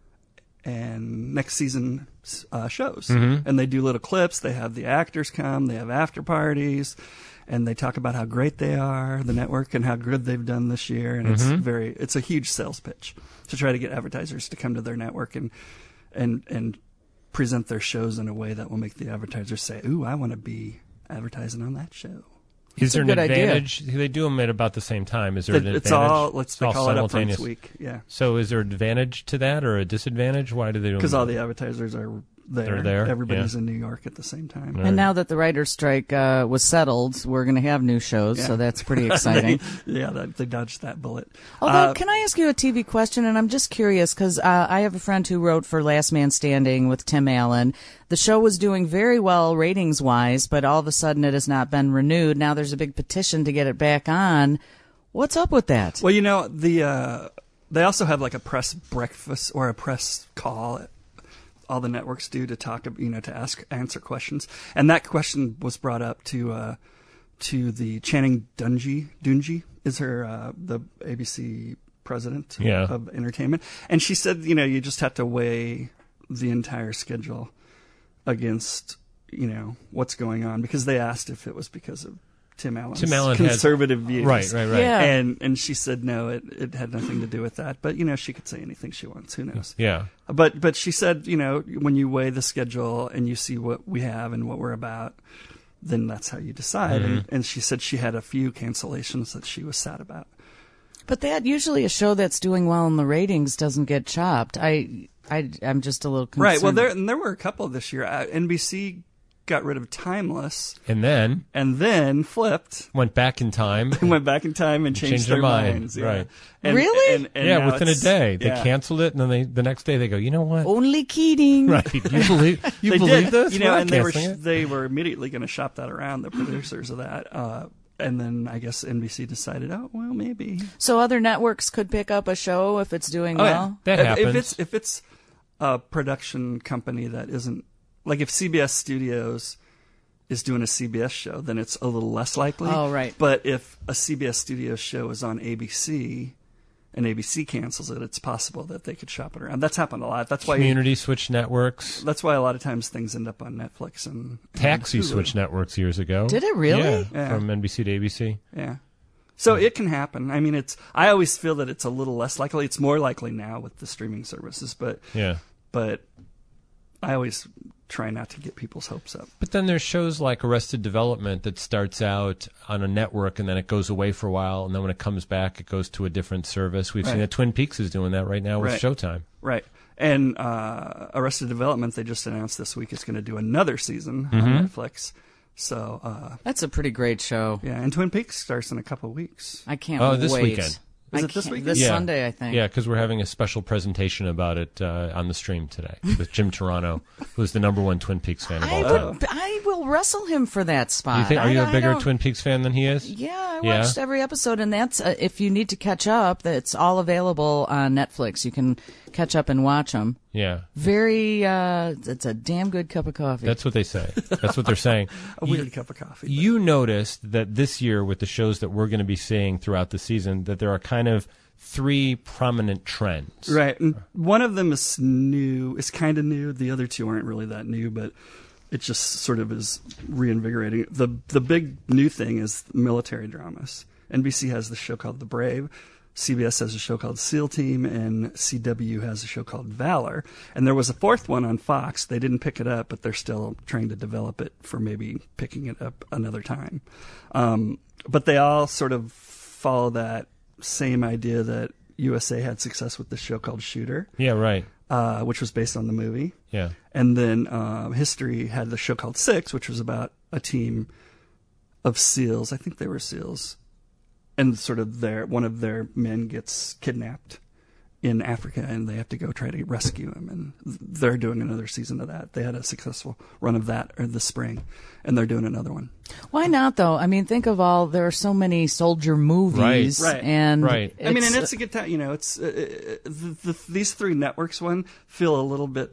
and next season uh, shows. Mm-hmm. And they do little clips. They have the actors come. They have after parties. And they talk about how great they are, the network, and how good they've done this year. And Mm-hmm. it's very, it's a huge sales pitch to try to get advertisers to come to their network and and and present their shows in a way that will make the advertisers say, "Ooh, I want to be advertising on that show." Is there a an good idea. advantage? They do them at about the same time. Is there an It- it's advantage? all let's It's they all call it upfronts simultaneous. week, yeah, So is there an advantage to that or a disadvantage? Why do they do because them? all the advertisers are there. They're there, Everybody's yeah. in New York at the same time. Right. And now that the writer's strike uh, was settled, we're going to have new shows, Yeah. so that's pretty exciting. They- yeah, that, they dodged that bullet. Although, Uh, can I ask you a T V question? And I'm just curious because uh, I have a friend who wrote for Last Man Standing with Tim Allen. The show was doing very well ratings-wise, but all of a sudden it has not been renewed. Now there's a big petition to get it back on. What's up with that? Well, you know, the uh, they also have like a press breakfast or a press call. All the networks do to talk, you know, to ask, answer questions, and that question was brought up to uh, to the Channing Dungey. Dungey is her uh, the A B C president Yeah. of entertainment, and she said, you know, you just have to weigh the entire schedule against, you know, what's going on, because they asked if it was because of Tim Allen's Tim Allen has- conservative views. Right, right, right. Yeah. And and she said no, it, it had nothing to do with that. But you know, she could say anything she wants. Who knows? Yeah. But but she said, you know, when you weigh the schedule and you see what we have and what we're about, then that's how you decide. Mm-hmm. And, and she said she had a few cancellations that she was sad about. But that usually a show that's doing well in the ratings doesn't get chopped. I, I, I'm just a little concerned. Right. Well, there and there were a couple this year. Uh, N B C got rid of Timeless, And then and then flipped, went back in time. and went back in time and changed, Changed their, their mind, minds. Yeah. right. And, Really? And, and yeah, now within a it's- day. They yeah. canceled it, and then they the next day they go, you know what? Only Keating. Right. You believe you They believe did, this? you We're know, not and they were canceling it. they were immediately going to shop that around, the producers of that. Uh, and then I guess N B C decided, oh well, maybe. So other networks could pick up a show if it's doing Oh, yeah. well. That if, happens. If it's if it's a production company that isn't like if C B S Studios is doing a C B S show, then it's a little less likely. Oh, right. But if a C B S Studios show is on A B C and A B C cancels it, it's possible that they could shop it around. That's happened a lot. That's why Community switch networks. that's why a lot of times things end up on Netflix and, and Taxi Hulu. switch networks years ago. Did it really? Yeah, Yeah. from N B C to A B C. Yeah. So it can happen. I mean, it's. I always feel that it's a little less likely. It's more likely now with the streaming services, but Yeah. but I always try not to get people's hopes up. But then there's shows like Arrested Development that starts out on a network and then it goes away for a while, and then when it comes back, it goes to a different service. We've seen Right. that Twin Peaks is doing that right now with Right. Showtime. Right. And uh, Arrested Development, they just announced this week it's going to do another season Mm-hmm. on Netflix. So, uh, That's a pretty great show. yeah, and Twin Peaks starts in a couple of weeks. I can't Oh, wait. this weekend. Is I it this can't- weekend? This Yeah. Sunday, I think. Yeah, because we're having a special presentation about it uh, on the stream today with Jim Turano, who's the number one Twin Peaks fan of I, all time. would, I will wrestle him for that spot. You think, are you I- a I bigger don't- Twin Peaks fan than he is? Yeah, I Yeah? watched every episode, and that's uh, if you need to catch up. That's all available on Netflix. You can catch up and watch them. Yeah. Very, uh, it's a damn good cup of coffee. That's what they say. That's what they're saying. A weird cup of coffee. but- You noticed that this year, with the shows that we're going to be seeing throughout the season, that there are kind of three prominent trends. Right. And one of them is new. It's kind of new. The other two aren't really that new, but it just sort of is reinvigorating. The the big new thing is military dramas. N B C has the show called The Brave. C B S has a show called SEAL Team, and C W has a show called Valor. And there was a fourth one on Fox. They didn't pick it up, but they're still trying to develop it for maybe picking it up another time. Um, but they all sort of follow that same idea that U S A had success with this show called Shooter, Yeah, right. uh, which was based on the movie. Yeah. And then uh, History had the show called Six, which was about a team of SEALs. I think they were SEAls. And sort of their one of their men gets kidnapped in Africa, and they have to go try to rescue him. And they're doing another season of that. They had a successful run of that or this spring, and they're doing another one. Why not, though? I mean, think of all, there are so many soldier movies. Right. Right. And Right. I mean, and it's- it's a good time. You know, it's uh, uh, the, the, these three networks one feel a little bit,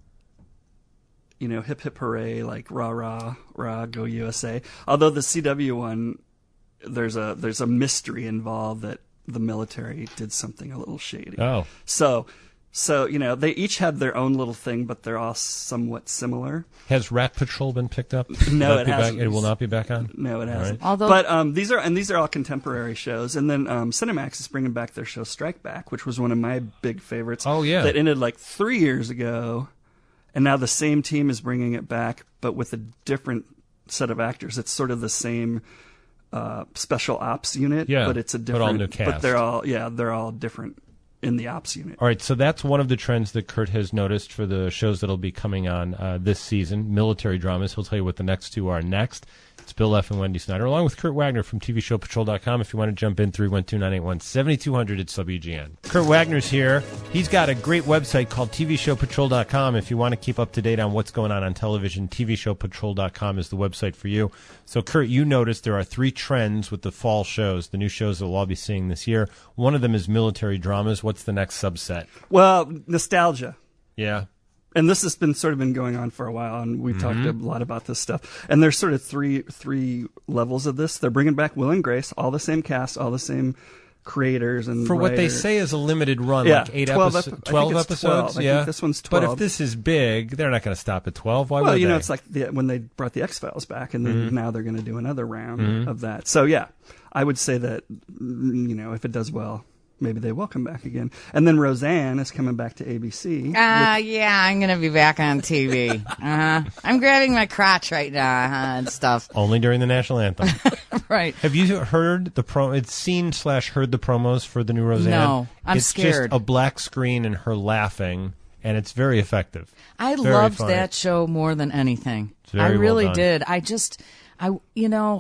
you know, hip hip hooray, like rah rah rah, go U S A. Although the C W one, there's a there's a mystery involved that the military did something a little shady. Oh. So, so you know, they each have their own little thing, but they're all somewhat similar. Has Rat Patrol been picked up? No, Will that it be back- hasn't. It will not be back on? No, it hasn't. right. Although- but um, these are and these are all contemporary shows. And then um, Cinemax is bringing back their show Strike Back, which was one of my big favorites. Oh, yeah. that ended like three years ago, and now the same team is bringing it back, but with a different set of actors. It's sort of the same uh, special ops unit, Yeah, but it's a but different. all new But cast. they're all yeah, they're all different in the ops unit. All right, so that's one of the trends that Kurt has noticed for the shows that'll be coming on uh, this season, military dramas. He'll tell you what the next two are next. It's Bill F. and Wendy Snyder, along with Kurt Wagner from T V Show Patrol dot com. If you want to jump in, three one two, nine eight one, seven two zero zero, it's W G N. Kurt Wagner's here. He's got a great website called T V Show Patrol dot com. If you want to keep up to date on what's going on on television, T V Show Patrol dot com is the website for you. So, Kurt, you noticed there are three trends with the fall shows, the new shows that we'll all be seeing this year. One of them is military dramas. What's the next subset? Well, nostalgia. Yeah. And this has been sort of been going on for a while, and we Mm-hmm. talked a lot about this stuff. And there's sort of three three levels of this. They're bringing back Will and Grace, all the same cast, all the same creators and For what they writers. say is a limited run, Yeah, like eight twelve episodes, epi- I think twelve it's episodes. twelve. I yeah, think this one's But if twelve. this is big, they're not going to stop at twelve. Why Well, would you know, they? it's like the, when they brought the X Files back, and then Mm-hmm. now they're going to do another round of that. So yeah, I would say that mm, you know, if it does well, maybe they will come back again. And then Roseanne is coming back to A B C. Uh, yeah, I'm going to be back on T V. Uh-huh. I'm grabbing my crotch right now uh-huh, and stuff. Only during the national anthem. Right. Have you heard the pro? It's seen slash heard the promos for the new Roseanne. No, I'm it's scared. just a black screen and her laughing, and it's very effective. I Very loved funny. that show more than anything. very I well really done. did. I just, I, you know,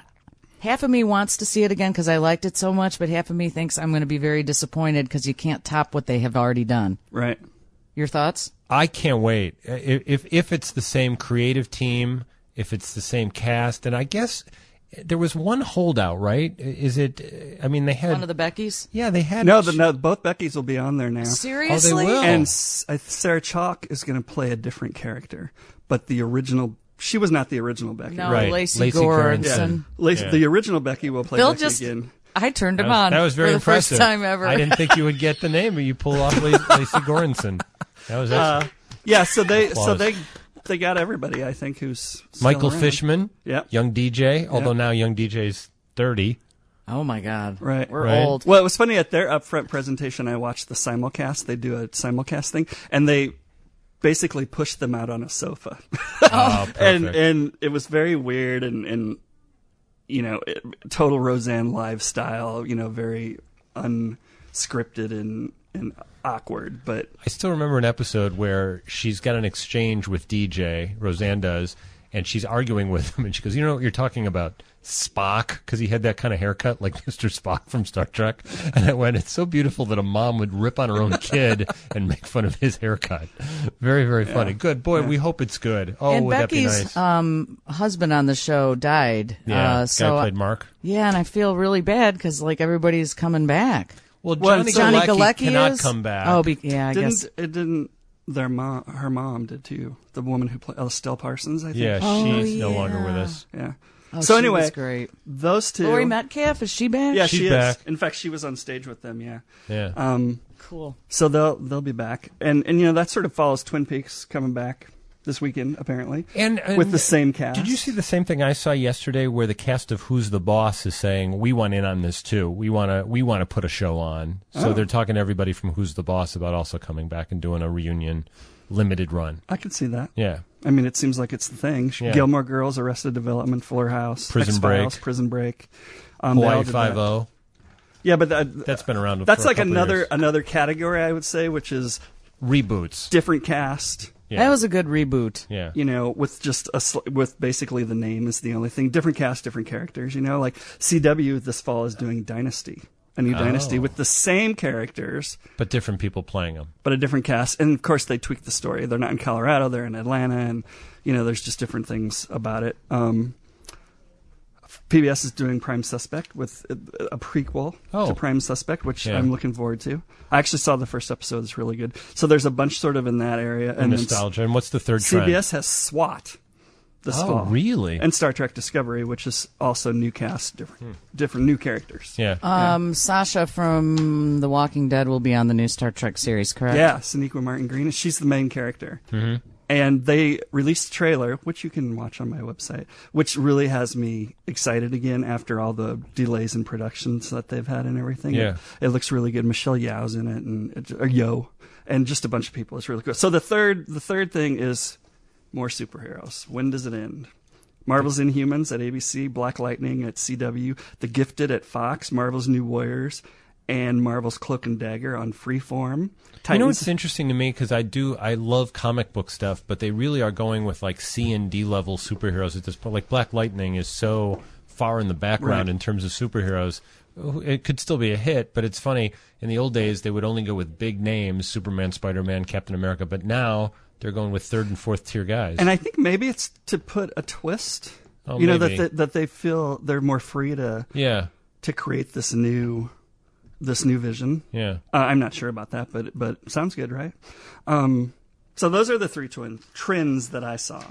half of me wants to see it again because I liked it so much, but half of me thinks I'm going to be very disappointed because you can't top what they have already done. Right. Your thoughts? I can't wait. If, if if it's the same creative team, if it's the same cast, and I guess there was one holdout, right? Is it? I mean, they had One of the Beckys? Yeah, they had No, the, no, both Beckys will be on there now. Seriously? Oh, they will? And S- I- Sarah Chalk is going to play a different character, but the original, she was not the original Becky. No, Right. Lacey, Lacey Goranson. Goranson. Lacey, Yeah. The original Becky will play Phil Becky just, again. I turned That him was, on that was very for the impressive. first time ever. I didn't think you would get the name, but you pull off La- Lacey Goranson. That was excellent. Uh, yeah, so they so Applause. they they got everybody, I think, who's still Michael around. Fishman, Yep. young D J, although now young D J's thirty. Oh, my God. Right. We're Right. old. Well, it was funny at their upfront presentation. I watched the simulcast. They do a simulcast thing, and they basically pushed them out on a sofa. Oh, perfect. and and it was very weird and and you know it, total Roseanne live style. You know, very unscripted and and awkward. But I still remember an episode where she's got an exchange with D J, Roseanne does, and she's arguing with him, and she goes, "You know what you're talking about? Spock," because he had that kind of haircut like Mister Spock from Star Trek. And I went, it's so beautiful that a mom would rip on her own kid and make fun of his haircut. Very, very funny. Good. Boy, we hope it's good. Oh, and would that be Becky's nice? um, husband on the show died. yeah, uh, guy so played Mark. Yeah, and I feel really bad because like everybody's coming back. Well, Well, Johnny, Johnny Galecki, Galecki cannot is? come back. Oh, be, yeah, I didn't guess. it didn't their mom her mom did too? The woman who played Estelle Parsons, I think. yeah, Oh, she's no longer with yeah. us. Yeah. Oh, so she anyway, was great. those two. Lori Metcalf, is she back? Yeah, She's she back. is. In fact, she was on stage with them. Yeah. Yeah. Um. Cool. So they'll they'll be back, and and you know that sort of follows Twin Peaks coming back this weekend apparently, And, and with the same cast. Did you see the same thing I saw yesterday, where the cast of Who's the Boss is saying we want in on this too? We want to we want to put a show on. So Oh. they're talking to everybody from Who's the Boss about also coming back and doing a reunion, limited run. I can see that. Yeah, I mean, it seems like it's the thing. Yeah. Gilmore Girls, Arrested Development, Fuller House, Prison X-Files, Break. Prison Break, um, they all Hawaii did Five that. O. Yeah, but that, That's been around. that's for a like couple another years. another category, I would say, which is reboots. different cast. Yeah. That was a good reboot. yeah. You know, with just a sl- with basically the name is the only thing. Different cast, different characters. You know, like C W this fall is doing Dynasty, a new Dynasty Oh. with the same characters But different people playing them. but a different cast. And of course, they tweak the story. They're not in Colorado; they're in Atlanta, and you know, there's just different things about it. Um, P B S is doing Prime Suspect with a, a prequel Oh. to Prime Suspect, which Yeah. I'm looking forward to. I actually saw the first episode; it's really good. So there's a bunch sort of in that area, And and then nostalgia. And what's the third trend? C B S has SWAT this Oh, fall, really? and Star Trek Discovery, which is also new cast, different, different new characters. Yeah. Um, Sasha from The Walking Dead will be on the new Star Trek series, correct? Yeah, Sonequa Martin Green. She's the main character. Mm-hmm. And they released a trailer, which you can watch on my website, which really has me excited again after all the delays in productions that they've had and everything. Yeah. It, it looks really good. Michelle Yeoh's in it, and it, or Yo, and just a bunch of people. It's really cool. So the third, the third thing is more superheroes. When does it end? Marvel's Inhumans at A B C, Black Lightning at C W, The Gifted at Fox, Marvel's New Warriors, and Marvel's Cloak and Dagger on Freeform. You know Titans- what's interesting to me, because I do I love comic book stuff, but they really are going with like C and D level superheroes at this point. Like Black Lightning is so far in the background Right. in terms of superheroes. It could still be a hit, but it's funny. In the old days, they would only go with big names: Superman, Spider-Man, Captain America. But now they're going with third and fourth tier guys. And I think maybe it's to put a twist. Oh, you know maybe. that they, that they feel they're more free to yeah, to create this new this new vision. yeah. Uh, I'm not sure about that, but but sounds good, right? Um, so those are the three twin trends that I saw,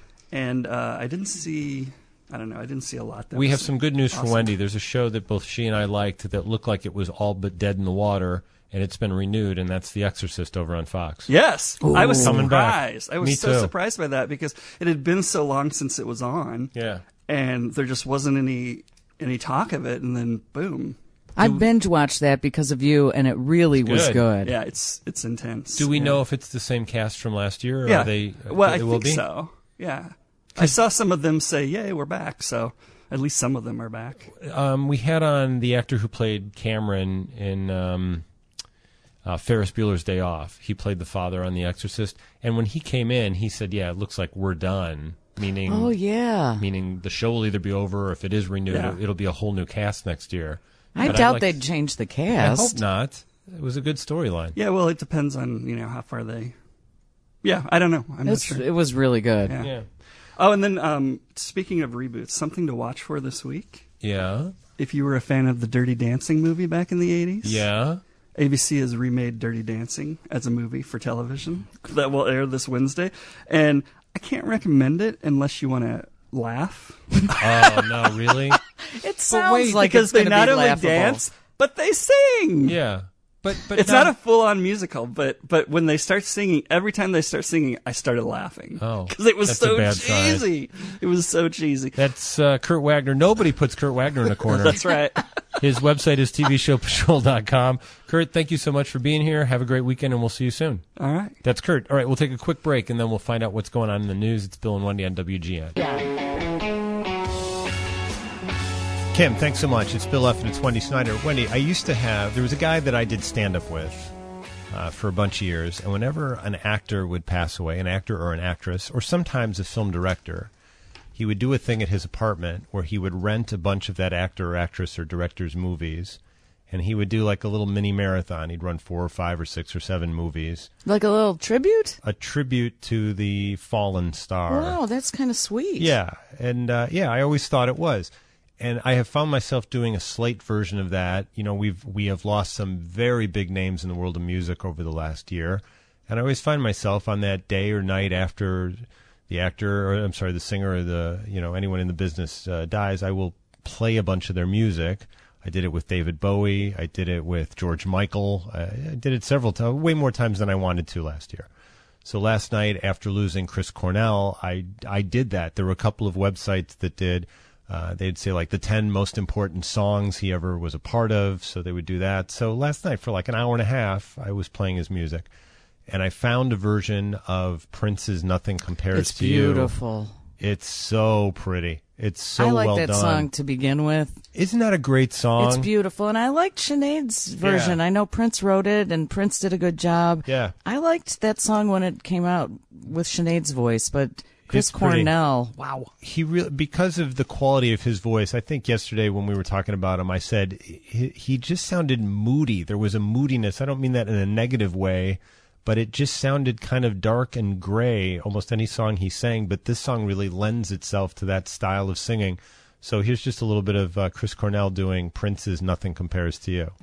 and uh, I didn't see. I don't know. I didn't see a lot. That We was have some good news awesome. for Wendy. There's a show that both she and I liked that looked like it was all but dead in the water, and it's been renewed, and that's The Exorcist over on Fox. Yes, I was Coming back. surprised. I was Me so too. surprised by that because it had been so long since it was on. Yeah. and there just wasn't any any talk of it, and then boom. I binge watched that because of you, and it really was Good. good. Yeah, it's it's intense. Do we yeah. know if it's the same cast from last year? Or Yeah, Are they, well, it I will think be? so. Yeah, I saw some of them say, "Yay, we're back!" So at least some of them are back. Um, we had on the actor who played Cameron in um, uh, Ferris Bueller's Day Off. He played the father on The Exorcist. And when he came in, he said, yeah, it looks like we're done. Meaning, oh, yeah. Meaning the show will either be over, or if it is renewed, Yeah. it'll, it'll be a whole new cast next year. I But doubt like- they'd change the I cast. hope not. It was a good storyline. Yeah, well, it depends on, you know, how far they... Yeah, I don't know. I'm not It's, sure. It was really good. Yeah. Yeah. Oh, and then um, speaking of reboots, something to watch for this week. Yeah. If you were a fan of the Dirty Dancing movie back in the eighties. Yeah. A B C has remade Dirty Dancing as a movie for television that will air this Wednesday. And I can't recommend it unless you want to laugh. Oh, no, really? It sounds wait, like because it's they gonna not be only laughable. dance, but they sing. Yeah. But, but It's not a full-on musical, but but when they start singing, every time they start singing, I started laughing. Oh, because it was that's a so bad sign. cheesy. It was so cheesy. That's uh, Kurt Wagner. Nobody puts Kurt Wagner in a corner. That's right. His website is T V show patrol dot com. Kurt, thank you so much for being here. Have a great weekend, and we'll see you soon. All right. That's Kurt. All right, we'll take a quick break, and then we'll find out what's going on in the news. It's Bill and Wendy on W G N. Kim, thanks so much. It's Bill F. and it's Wendy Snyder. Wendy, I used to have, there was a guy that I did stand-up with uh, for a bunch of years, and whenever an actor would pass away, an actor or an actress, or sometimes a film director, he would do a thing at his apartment where he would rent a bunch of that actor or actress or director's movies, and he would do like a little mini marathon. He'd run four or five or six or seven movies. Like a little tribute? A tribute to the fallen star. Wow, that's kind of sweet. Yeah, and uh, yeah, I always thought it was. And I have found myself doing a Slate version of that. You know, we've we have lost some very big names in the world of music over the last year, and I always find myself on that day or night after the actor, or I'm sorry, the singer, or the you know anyone in the business uh, dies, I will play a bunch of their music. I did it with David Bowie. I did it with George Michael. I, I did it several times, way more times than I wanted to last year. So last night, after losing Chris Cornell, I I did that. There were a couple of websites that did. Uh, they'd say like the ten most important songs he ever was a part of, so they would do that. So last night for like an hour and a half, I was playing his music, and I found a version of Prince's "Nothing Compares It's to You." beautiful. It's so pretty. It's so I like well that done. song to begin with. Isn't that a great song? It's beautiful, and I liked Sinead's version. Yeah. I know Prince wrote it, and Prince did a good job. Yeah. I liked that song when it came out with Sinead's voice, but Chris It's pretty. Cornell, wow. He really, because of the quality of his voice. I think yesterday when we were talking about him, I said he, he just sounded moody. There was a moodiness. I don't mean that in a negative way, but it just sounded kind of dark and gray, almost any song he sang. But this song really lends itself to that style of singing. So here's just a little bit of uh, Chris Cornell doing Prince's "Nothing Compares to You."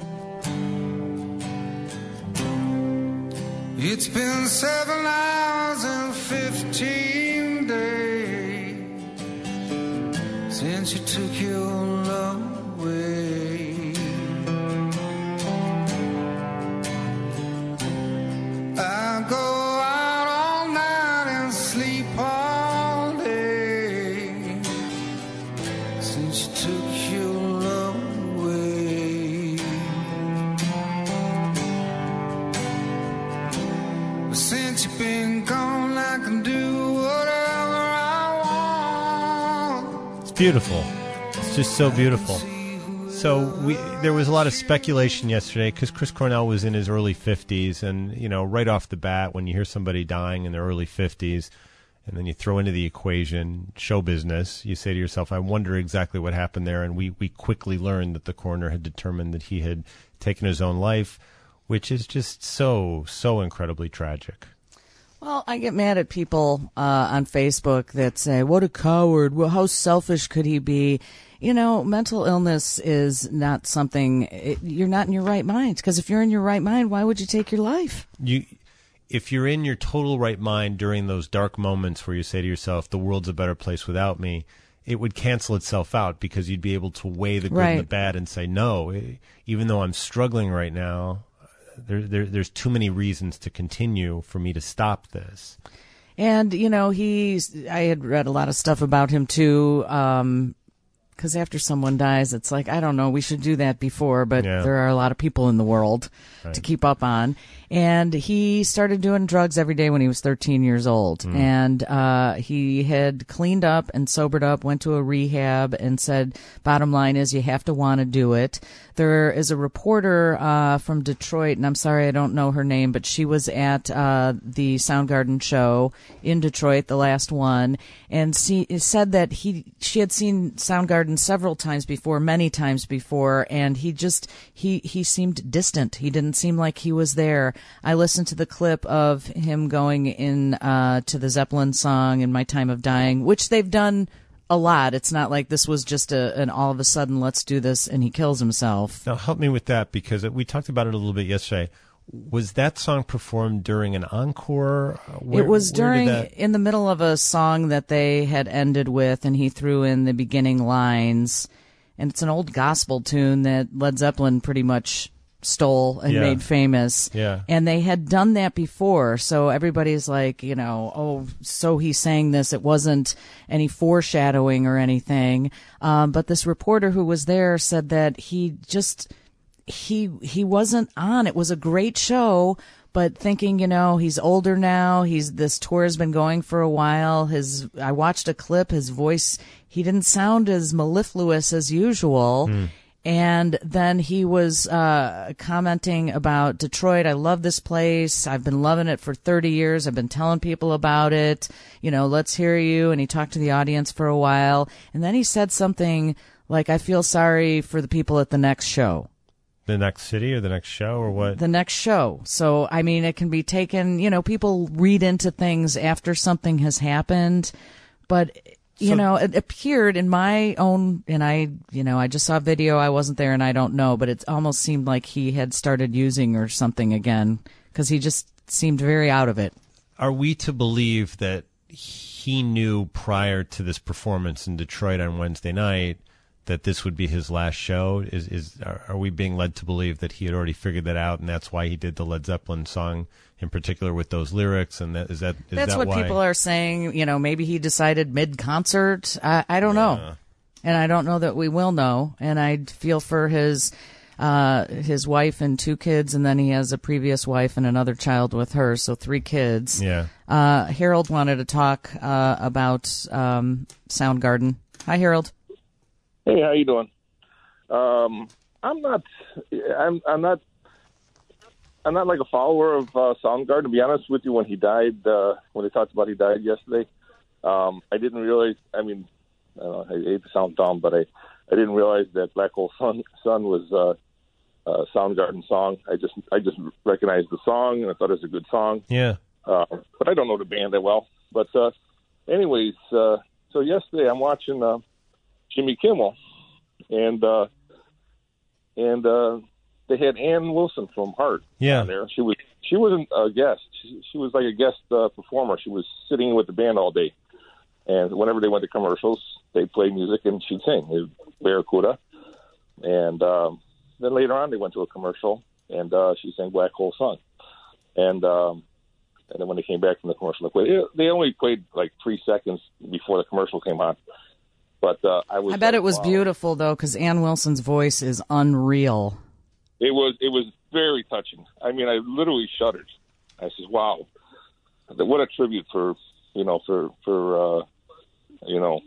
It's been seven hours and fifteen days since you took your love away. I go out all night and sleep all day since you took your love away. Since you've been gone, I can do whatever I want. It's beautiful. It's just so beautiful. So we there was a lot of speculation yesterday because Chris Cornell was in his early fifties, and you know, right off the bat, when you hear somebody dying in their early fifties, and then you throw into the equation show business, you say to yourself, I wonder exactly what happened there. And we, we quickly learned that the coroner had determined that he had taken his own life, which is just so, so incredibly tragic. Well, I get mad at people uh, on Facebook that say, what a coward. Well, how selfish could he be? You know, mental illness is not something, it, you're not in your right mind. Because if you're in your right mind, why would you take your life? You, if you're in your total right mind during those dark moments where you say to yourself, the world's a better place without me, it would cancel itself out because you'd be able to weigh the good Right. and the bad and say, no, even though I'm struggling right now, there, there, there's too many reasons to continue for me to stop this. And, you know, he's, I had read a lot of stuff about him too. Um, because after someone dies, it's like, I don't know, we should do that before, but Yeah. there are a lot of people in the world Right. to keep up on. And he started doing drugs every day when he was thirteen years old. Mm. And uh, he had cleaned up and sobered up, went to a rehab, and said, bottom line is you have to want to do it. There is a reporter uh, from Detroit, and I'm sorry I don't know her name, but she was at uh, the Soundgarden show in Detroit, the last one, and she said that he she had seen Soundgarden several times before, many times before, and he just he he seemed distant. He didn't seem like he was there. I listened to the clip of him going in uh, to the Zeppelin song "In My Time of Dying," which they've done a lot. It's not like this was just a, an all of a sudden let's do this and he kills himself. Now help me with that, because we talked about it a little bit yesterday. Was that song performed during an encore? Where, it was where did during that... in the middle of a song that they had ended with, and he threw in the beginning lines, and it's an old gospel tune that Led Zeppelin pretty much stole and Yeah. made famous. Yeah. And they had done that before, so everybody's like, you know, oh, so he sang this. It wasn't any foreshadowing or anything. Um, but this reporter who was there said that he just he he wasn't on. It was a great show, but thinking, you know, he's older now. He's this tour has been going for a while. His I watched a clip. His voice, he didn't sound as mellifluous as usual. Mm. And then he was uh, commenting about Detroit. I love this place. I've been loving it for thirty years. I've been telling people about it. You know, let's hear you. And he talked to the audience for a while. And then he said something like, I feel sorry for the people at the next show. The next city or the next show or what? The next show. So, I mean, it can be taken, you know, people read into things after something has happened. But, you So- know, it appeared in my own, and I, you know, I just saw a video. I wasn't there and I don't know, but it almost seemed like he had started using or something again because he just seemed very out of it. Are we to believe that he knew prior to this performance in Detroit on Wednesday night that this would be his last show? Is is are, are we being led to believe that he had already figured that out, and that's why he did the Led Zeppelin song in particular with those lyrics? And that is that is That's that what why? people are saying. You know, maybe he decided mid-concert. I, I don't know. And I don't know that we will know. And I feel for his uh, his wife and two kids, and then he has a previous wife and another child with her, so three kids. Yeah. Uh, Harold wanted to talk uh, about um, Soundgarden. Hi, Harold. Hey, how you doing? Um, I'm not. I'm. I'm not. I'm not like a follower of uh, Soundgarden. To be honest with you, when he died, uh, when they talked about he died yesterday, um, I didn't realize. I mean, I, don't know, I hate to sound dumb, but I, I didn't realize that Black Hole Sun, Sun was uh, a Soundgarden song. I just, I just recognized the song and I thought it was a good song. Yeah. Uh, but I don't know the band that well. But uh, anyways, uh, so yesterday I'm watching. Uh, Jimmy Kimmel, and uh, and uh, they had Ann Wilson from Heart Yeah. on there. She was she wasn't a guest. She, she was like a guest uh, performer. She was sitting with the band all day, and whenever they went to commercials, they'd play music and she'd sing. It was Barracuda, and um, then later on they went to a commercial and uh, she sang Black Hole Sun, and um, and then when they came back from the commercial, they played, they only played like three seconds before the commercial came on. But uh, I was. I bet like, it was wow. beautiful, though, because Ann Wilson's voice is unreal. It was. It was very touching. I mean, I literally shuddered. I said, "Wow, what a tribute for you know for for uh, you know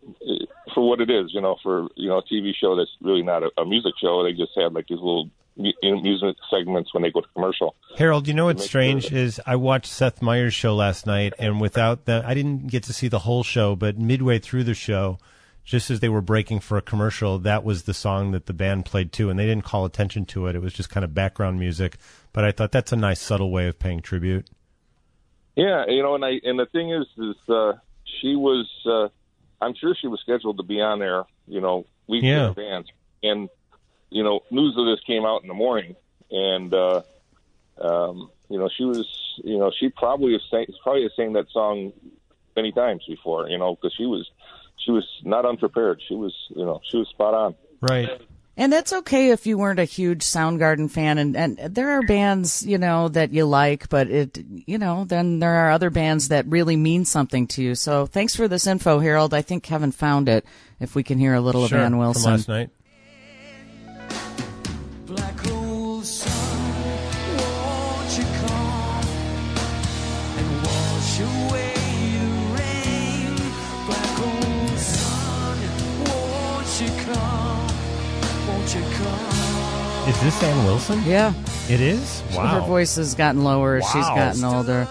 for what it is. You know for you know a T V show that's really not a, a music show. They just had like these little mu- music segments when they go to commercial." Harold, you know what's Make strange sure. is I watched Seth Meyers' show last night, and without the, I didn't get to see the whole show, but midway through the show, just as they were breaking for a commercial, that was the song that the band played too, and they didn't call attention to it. It was just kind of background music, but I thought that's a nice subtle way of paying tribute. Yeah, you know, and I and the thing is, is uh, she was. Uh, I'm sure she was scheduled to be on there. You know, weeks Yeah. in advance, and you know, news of this came out in the morning, and uh, um, you know, she was. You know, she probably has sang, probably has sang that song many times before. You know, because she was. She was not unprepared. She was, you know, she was spot on. Right. And that's okay if you weren't a huge Soundgarden fan, and, and there are bands, you know, that you like, but it, you know, then there are other bands that really mean something to you. So thanks for this info, Harold. I think Kevin found it. If we can hear a little Sure, of Ann Wilson. from last night. Black hole sun, won't you come and wash away the rain? Black hole sun, won't you come, won't you come? Is this Ann Wilson? Yeah. It is? Her Wow. voice has gotten lower as she's Wow. gotten older.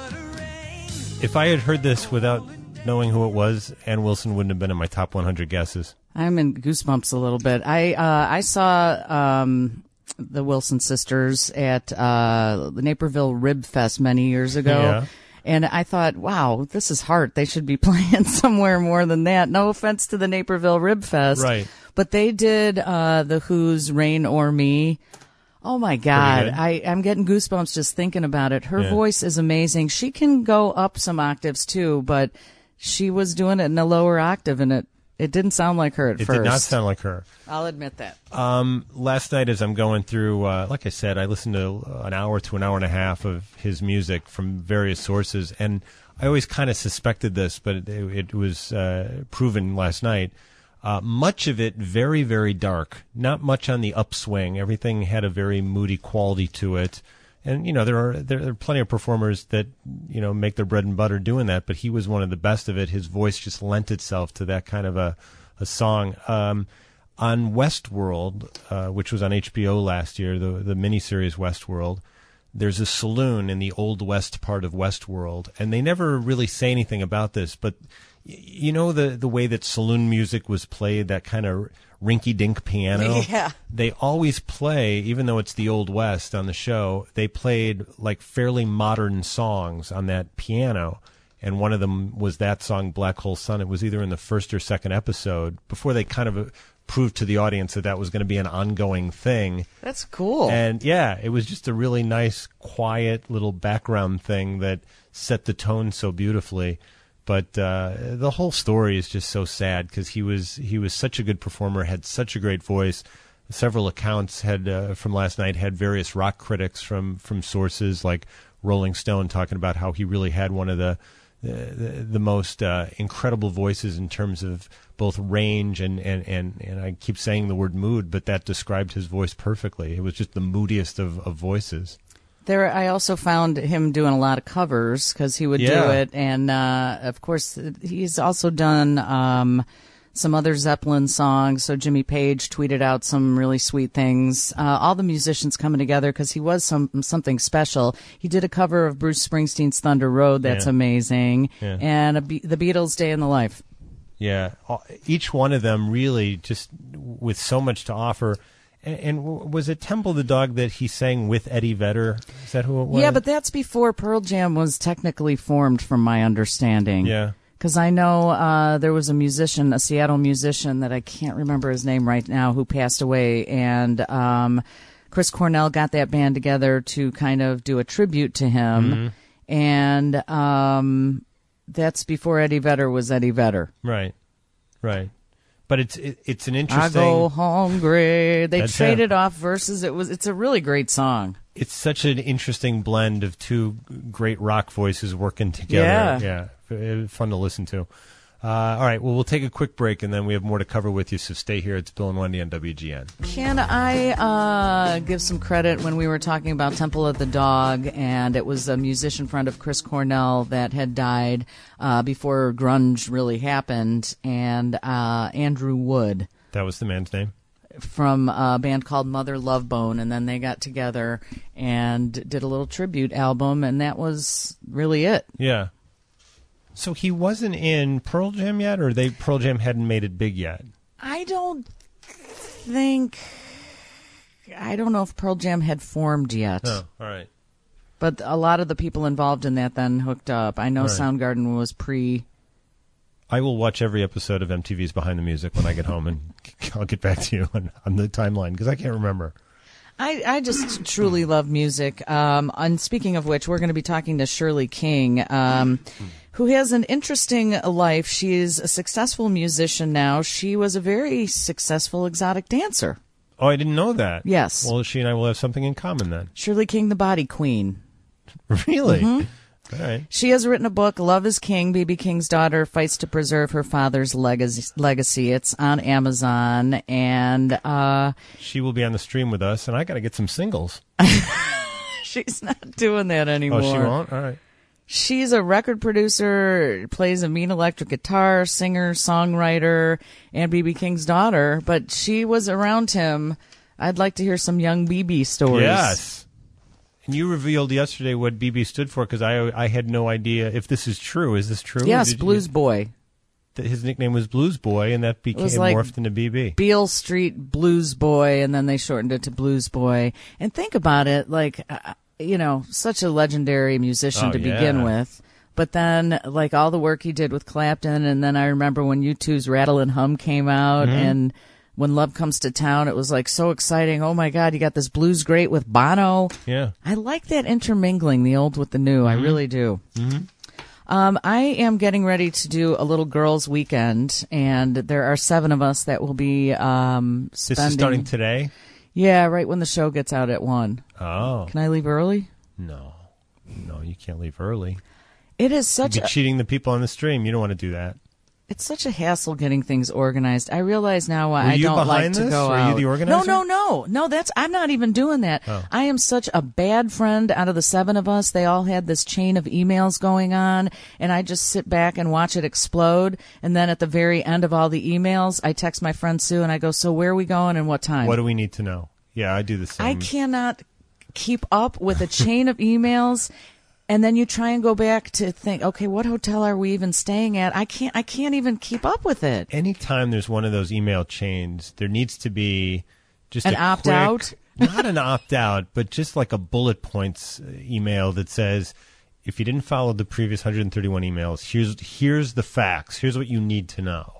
If I had heard this without knowing who it was, Ann Wilson wouldn't have been in my top one hundred guesses. I'm in goosebumps a little bit. I uh, I saw um, the Wilson sisters at uh, the Naperville Rib Fest many years ago. Yeah. And I thought, wow, this is Heart. They should be playing somewhere more than that. No offense to the Naperville Rib Fest. Right. But they did uh, the Who's Rain or Me. Oh, my God. good. I, I'm getting goosebumps just thinking about it. Her Yeah. voice is amazing. She can go up some octaves, too, but she was doing it in a lower octave, and it, it didn't sound like her at It first. did not sound like her. I'll admit that. Um, last night, as I'm going through, uh, like I said, I listened to an hour to an hour and a half of his music from various sources, and I always kind of suspected this, but it, it was uh, proven last night. Uh, much of it very, very dark. Not much on the upswing. Everything had a very moody quality to it. And, you know, there are there are plenty of performers that, you know, make their bread and butter doing that, but he was one of the best of it. His voice just lent itself to that kind of a, a song. Um, on Westworld, uh, which was on H B O last year, the, the miniseries Westworld, there's a saloon in the Old West part of Westworld, and they never really say anything about this, but y- you know the, the way that saloon music was played, that kind of rinky-dink piano? Yeah. They always play, even though it's the Old West on the show, they played like fairly modern songs on that piano. And one of them was that song, Black Hole Sun. It was either in the first or second episode, before they kind of proved to the audience that that was going to be an ongoing thing. That's cool. And yeah, it was just a really nice, quiet little background thing that set the tone so beautifully. But uh, the whole story is just so sad because he was he was such a good performer, had such a great voice. Several accounts had uh, from last night had various rock critics from from sources like Rolling Stone talking about how he really had one of the the, the most uh, incredible voices in terms of both range and, and, and, and I keep saying the word mood, but that described his voice perfectly. It was just the moodiest of, of voices. There, I also found him doing a lot of covers because he would Yeah. do it, and uh, of course he's also done um, some other Zeppelin songs. So Jimmy Page tweeted out some really sweet things. Uh, all the musicians coming together because he was some something special. He did a cover of Bruce Springsteen's Thunder Road. That's Yeah. amazing, Yeah. and a Be- the Beatles' Day in the Life. Yeah, all- each one of them really just with so much to offer. And, and w- was it Temple the Dog that he sang with Eddie Vedder? Is that who it was? Yeah, but that's before Pearl Jam was technically formed, from my understanding. Yeah. Because I know uh, there was a musician, a Seattle musician that I can't remember his name right now, who passed away, and um, Chris Cornell got that band together to kind of do a tribute to him, Mhm. and um, that's before Eddie Vedder was Eddie Vedder. Right, right. But it's it, it's an I interesting. go hungry. They That's traded him. off verses. It was. It's a really great song. It's such an interesting blend of two great rock voices working together. Yeah. Yeah, F- fun to listen to. Uh, all right, well, we'll take a quick break, and then we have more to cover with you, so stay here. It's Bill and Wendy on W G N. Can I uh, give some credit when we were talking about Temple of the Dog, and it was a musician friend of Chris Cornell that had died uh, before grunge really happened, and uh, Andrew Wood That was the man's name? from a band called Mother Love Bone, and then they got together and did a little tribute album, and that was really it. Yeah. So he wasn't in Pearl Jam yet, or they Pearl Jam hadn't made it big yet? I don't think... I don't know if Pearl Jam had formed yet. Oh, all right. But a lot of the people involved in that then hooked up. I know Right. Soundgarden was pre... I will watch every episode of M T V's Behind the Music when I get home, and I'll get back to you on, on the timeline, because I can't remember. I, I just truly love music. Um, and speaking of which, we're going to be talking to Shirley King, um, who has an interesting life. She is a successful musician now. She was a very successful exotic dancer. Oh, I didn't know that. Yes. Well, she and I will have something in common then. Shirley King, the Body Queen. Really? Mm-hmm. All right. She has written a book, Love is King, B B King's daughter fights to preserve her father's legacy. legacy. It's on Amazon, and uh, she will be on the stream with us, and I got to get some singles. She's not doing that anymore. Oh, she won't? All right. She's a record producer, plays a mean electric guitar, singer, songwriter, and B B King's daughter, but she was around him. I'd like to hear some young B B stories. Yes. And you revealed yesterday what B B stood for, because I I had no idea if this is true. Is this true? Yes, Blues you, Boy. That his nickname was Blues Boy, and that became like morphed into B B. Beale Street Blues Boy, and then they shortened it to Blues Boy. And think about it, like, uh, you know, such a legendary musician oh, to yeah. begin with. But then, like, all the work he did with Clapton, and then I remember when U two's Rattle and Hum came out, mm-hmm. and when Love Comes to Town, it was like so exciting. Oh my God, you got this blues great with Bono. Yeah. I like that intermingling, the old with the new. Mm-hmm. I really do. Mm-hmm. Um, I am getting ready to do a little girls' weekend, and there are seven of us that will be um, spending. This is starting today? Yeah, right when the show gets out at one. Oh. Can I leave early? No. No, you can't leave early. It is such You'd be a... cheating the people on the stream. You don't want to do that. It's such a hassle getting things organized. I realize now why Were I you don't like behind to this? go Were out. you the organizer? No, no, no. No, that's I'm not even doing that. Oh. I am such a bad friend out of the seven of us. They all had this chain of emails going on, and I just sit back and watch it explode. And then at the very end of all the emails, I text my friend Sue and I go, so where are we going and what time? What do we need to know? Yeah, I do the same. I cannot keep up with a chain of emails. And then you try and go back to think, okay, what hotel are we even staying at? I can't, I can't even keep up with it. Anytime there's one of those email chains, there needs to be just an a opt quick, out. Not an opt out, but just like a bullet points email that says, if you didn't follow the previous one hundred thirty-one emails, here's here's the facts. Here's what you need to know.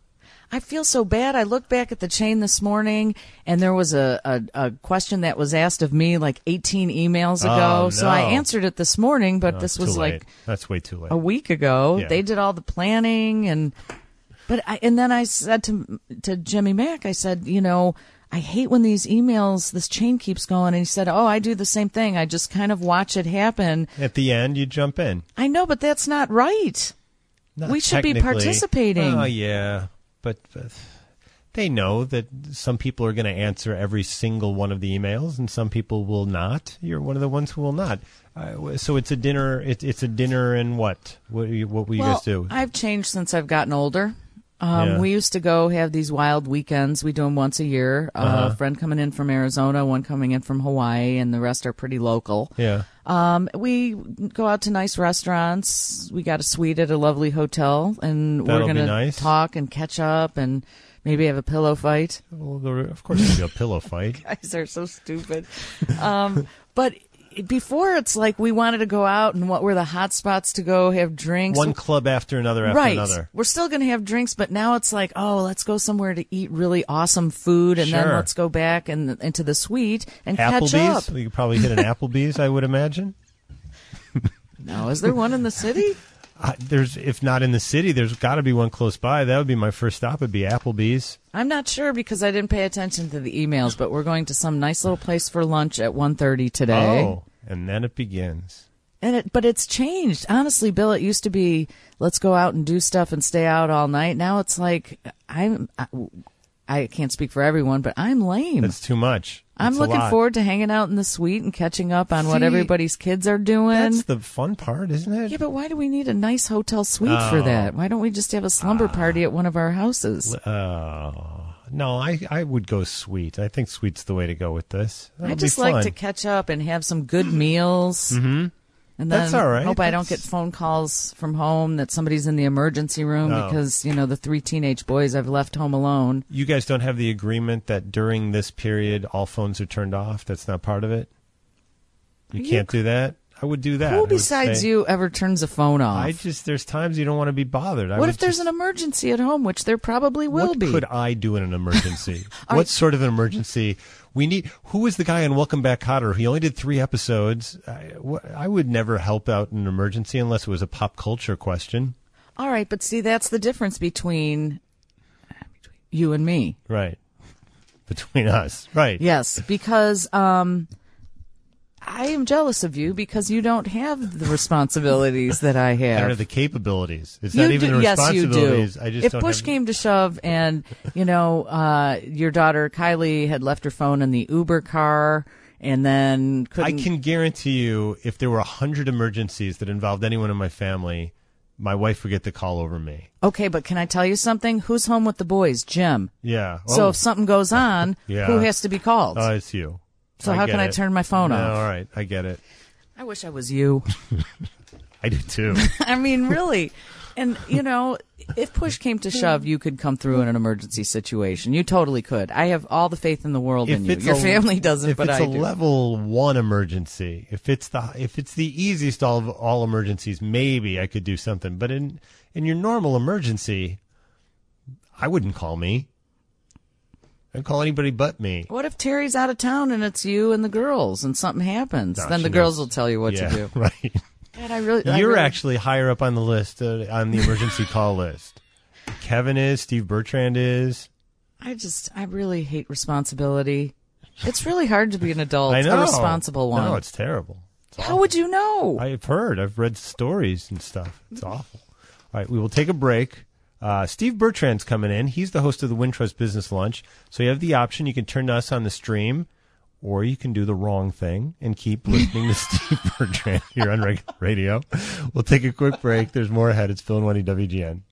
I feel so bad. I looked back at the chain this morning, and there was a, a, a question that was asked of me like eighteen emails ago. Oh, no. So I answered it this morning, but No, this it's was too like late. That's way too late. a week ago. Yeah. They did all the planning, and but I, and then I said to to Jimmy Mack, I said, you know, I hate when these emails, this chain keeps going. And he said, oh, I do the same thing. I just kind of watch it happen. At the end, you jump in. I know, but that's not right. Not we should be technically. participating. Oh, yeah. But, but they know that some people are going to answer every single one of the emails, and some people will not. You're one of the ones who will not. Uh, so it's a dinner. It, it's a dinner, and what? What, do you, what will you well, guys do? I've changed since I've gotten older. Um, Yeah. We used to go have these wild weekends. We do them once a year. Uh, Uh-huh. A friend coming in from Arizona, one coming in from Hawaii, and the rest are pretty local. Yeah. Um, we go out to nice restaurants. We got a suite at a lovely hotel, and That'll we're be going to nice. talk and catch up and maybe have a pillow fight. Well, there- of course, there'll be a pillow fight. Guys are so stupid. um, but before, it's like we wanted to go out, and what were the hot spots to go have drinks? One club after another after right. another. We're still going to have drinks, but now it's like, oh, let's go somewhere to eat really awesome food, and then Sure. let's go back and into the suite and catch Applebee's? up. We could probably hit an Applebee's, I would imagine. No, is there one in the city? Uh, there's, if not in the city, there's got to be one close by. That would be my first stop. Would be Applebee's. I'm not sure because I didn't pay attention to the emails, but we're going to some nice little place for lunch at one thirty today. Oh, and then it begins. And it, but it's changed. Honestly, Bill, it used to be, let's go out and do stuff and stay out all night. Now it's like, I'm, I, I can't speak for everyone, but I'm lame. That's too much. I'm That's a looking lot. forward to hanging out in the suite and catching up on what See, everybody's kids are doing. That's the fun part, isn't it? Yeah, but why do we need a nice hotel suite for Oh. that? Why don't we just have a slumber party at one of our houses? Oh, no, I, I would go sweet. I think sweet's the way to go with this. That'll I just be like fun. to catch up and have some good meals. Mm-hmm. And then That's all right. hope I don't get That's- phone calls from home that somebody's in the emergency room No. because, you know, the three teenage boys I've left home alone. You guys don't have the agreement that during this period all phones are turned off? That's not part of it? You Are can't do that? I would do that. I Who would besides say- you ever turns a phone off? I just, there's times you don't want to be bothered. I what would if there's just- an emergency at home, which there probably will what be? could I do in an emergency? All What right. sort of an emergency? We need. Who was the guy on Welcome Back, Kotter? He only did three episodes. I, wh- I would never help out in an emergency unless it was a pop culture question. All right, but see, that's the difference between, between you and me. Right. between us. Right. Yes, because um, I am jealous of you because you don't have the responsibilities that I have. I don't have the capabilities. It's You not even do- the yes, you do. responsibilities. I just if don't push have... came to shove and, you know, uh, your daughter Kylie had left her phone in the Uber car and then I couldn't... can guarantee you if there were a hundred emergencies that involved anyone in my family, my wife would get the call over me. Okay, but can I tell you something? Who's home with the boys? Jim. Yeah. So Oh. if something goes on, Yeah. who has to be called? Oh, it's you. So how get can I it. turn my phone No, off? all right. I get it. I wish I was you. I do too. I mean, really. And, you know, if push came to shove, you could come through in an emergency situation. You totally could. I have all the faith in the world in you. it's Your a- family doesn't, if but it's I a do. level one emergency, if it's the if it's the easiest of all emergencies, maybe I could do something. But in in your normal emergency, I wouldn't call me. I'd call anybody but me. What if Terry's out of town and it's you and the girls and something happens? No, then she the girls knows. will tell you what Yeah, to do. Right. And I really, I You're really- actually higher up on the list, uh, on the emergency call list. Kevin is, Steve Bertrand is. I just, I really hate responsibility. It's really hard to be an adult, I know. a responsible one. No, it's terrible. It's How awful. would you know? I've heard. I've read stories and stuff. It's awful. All right, we will take a break. Uh, Steve Bertrand's coming in. He's the host of the Wintrust Business Lunch. So you have the option. You can turn to us on the stream, or you can do the wrong thing and keep listening to Steve Bertrand here on Regular Radio. We'll take a quick break. There's more ahead. It's Phil and Wendy, W G N.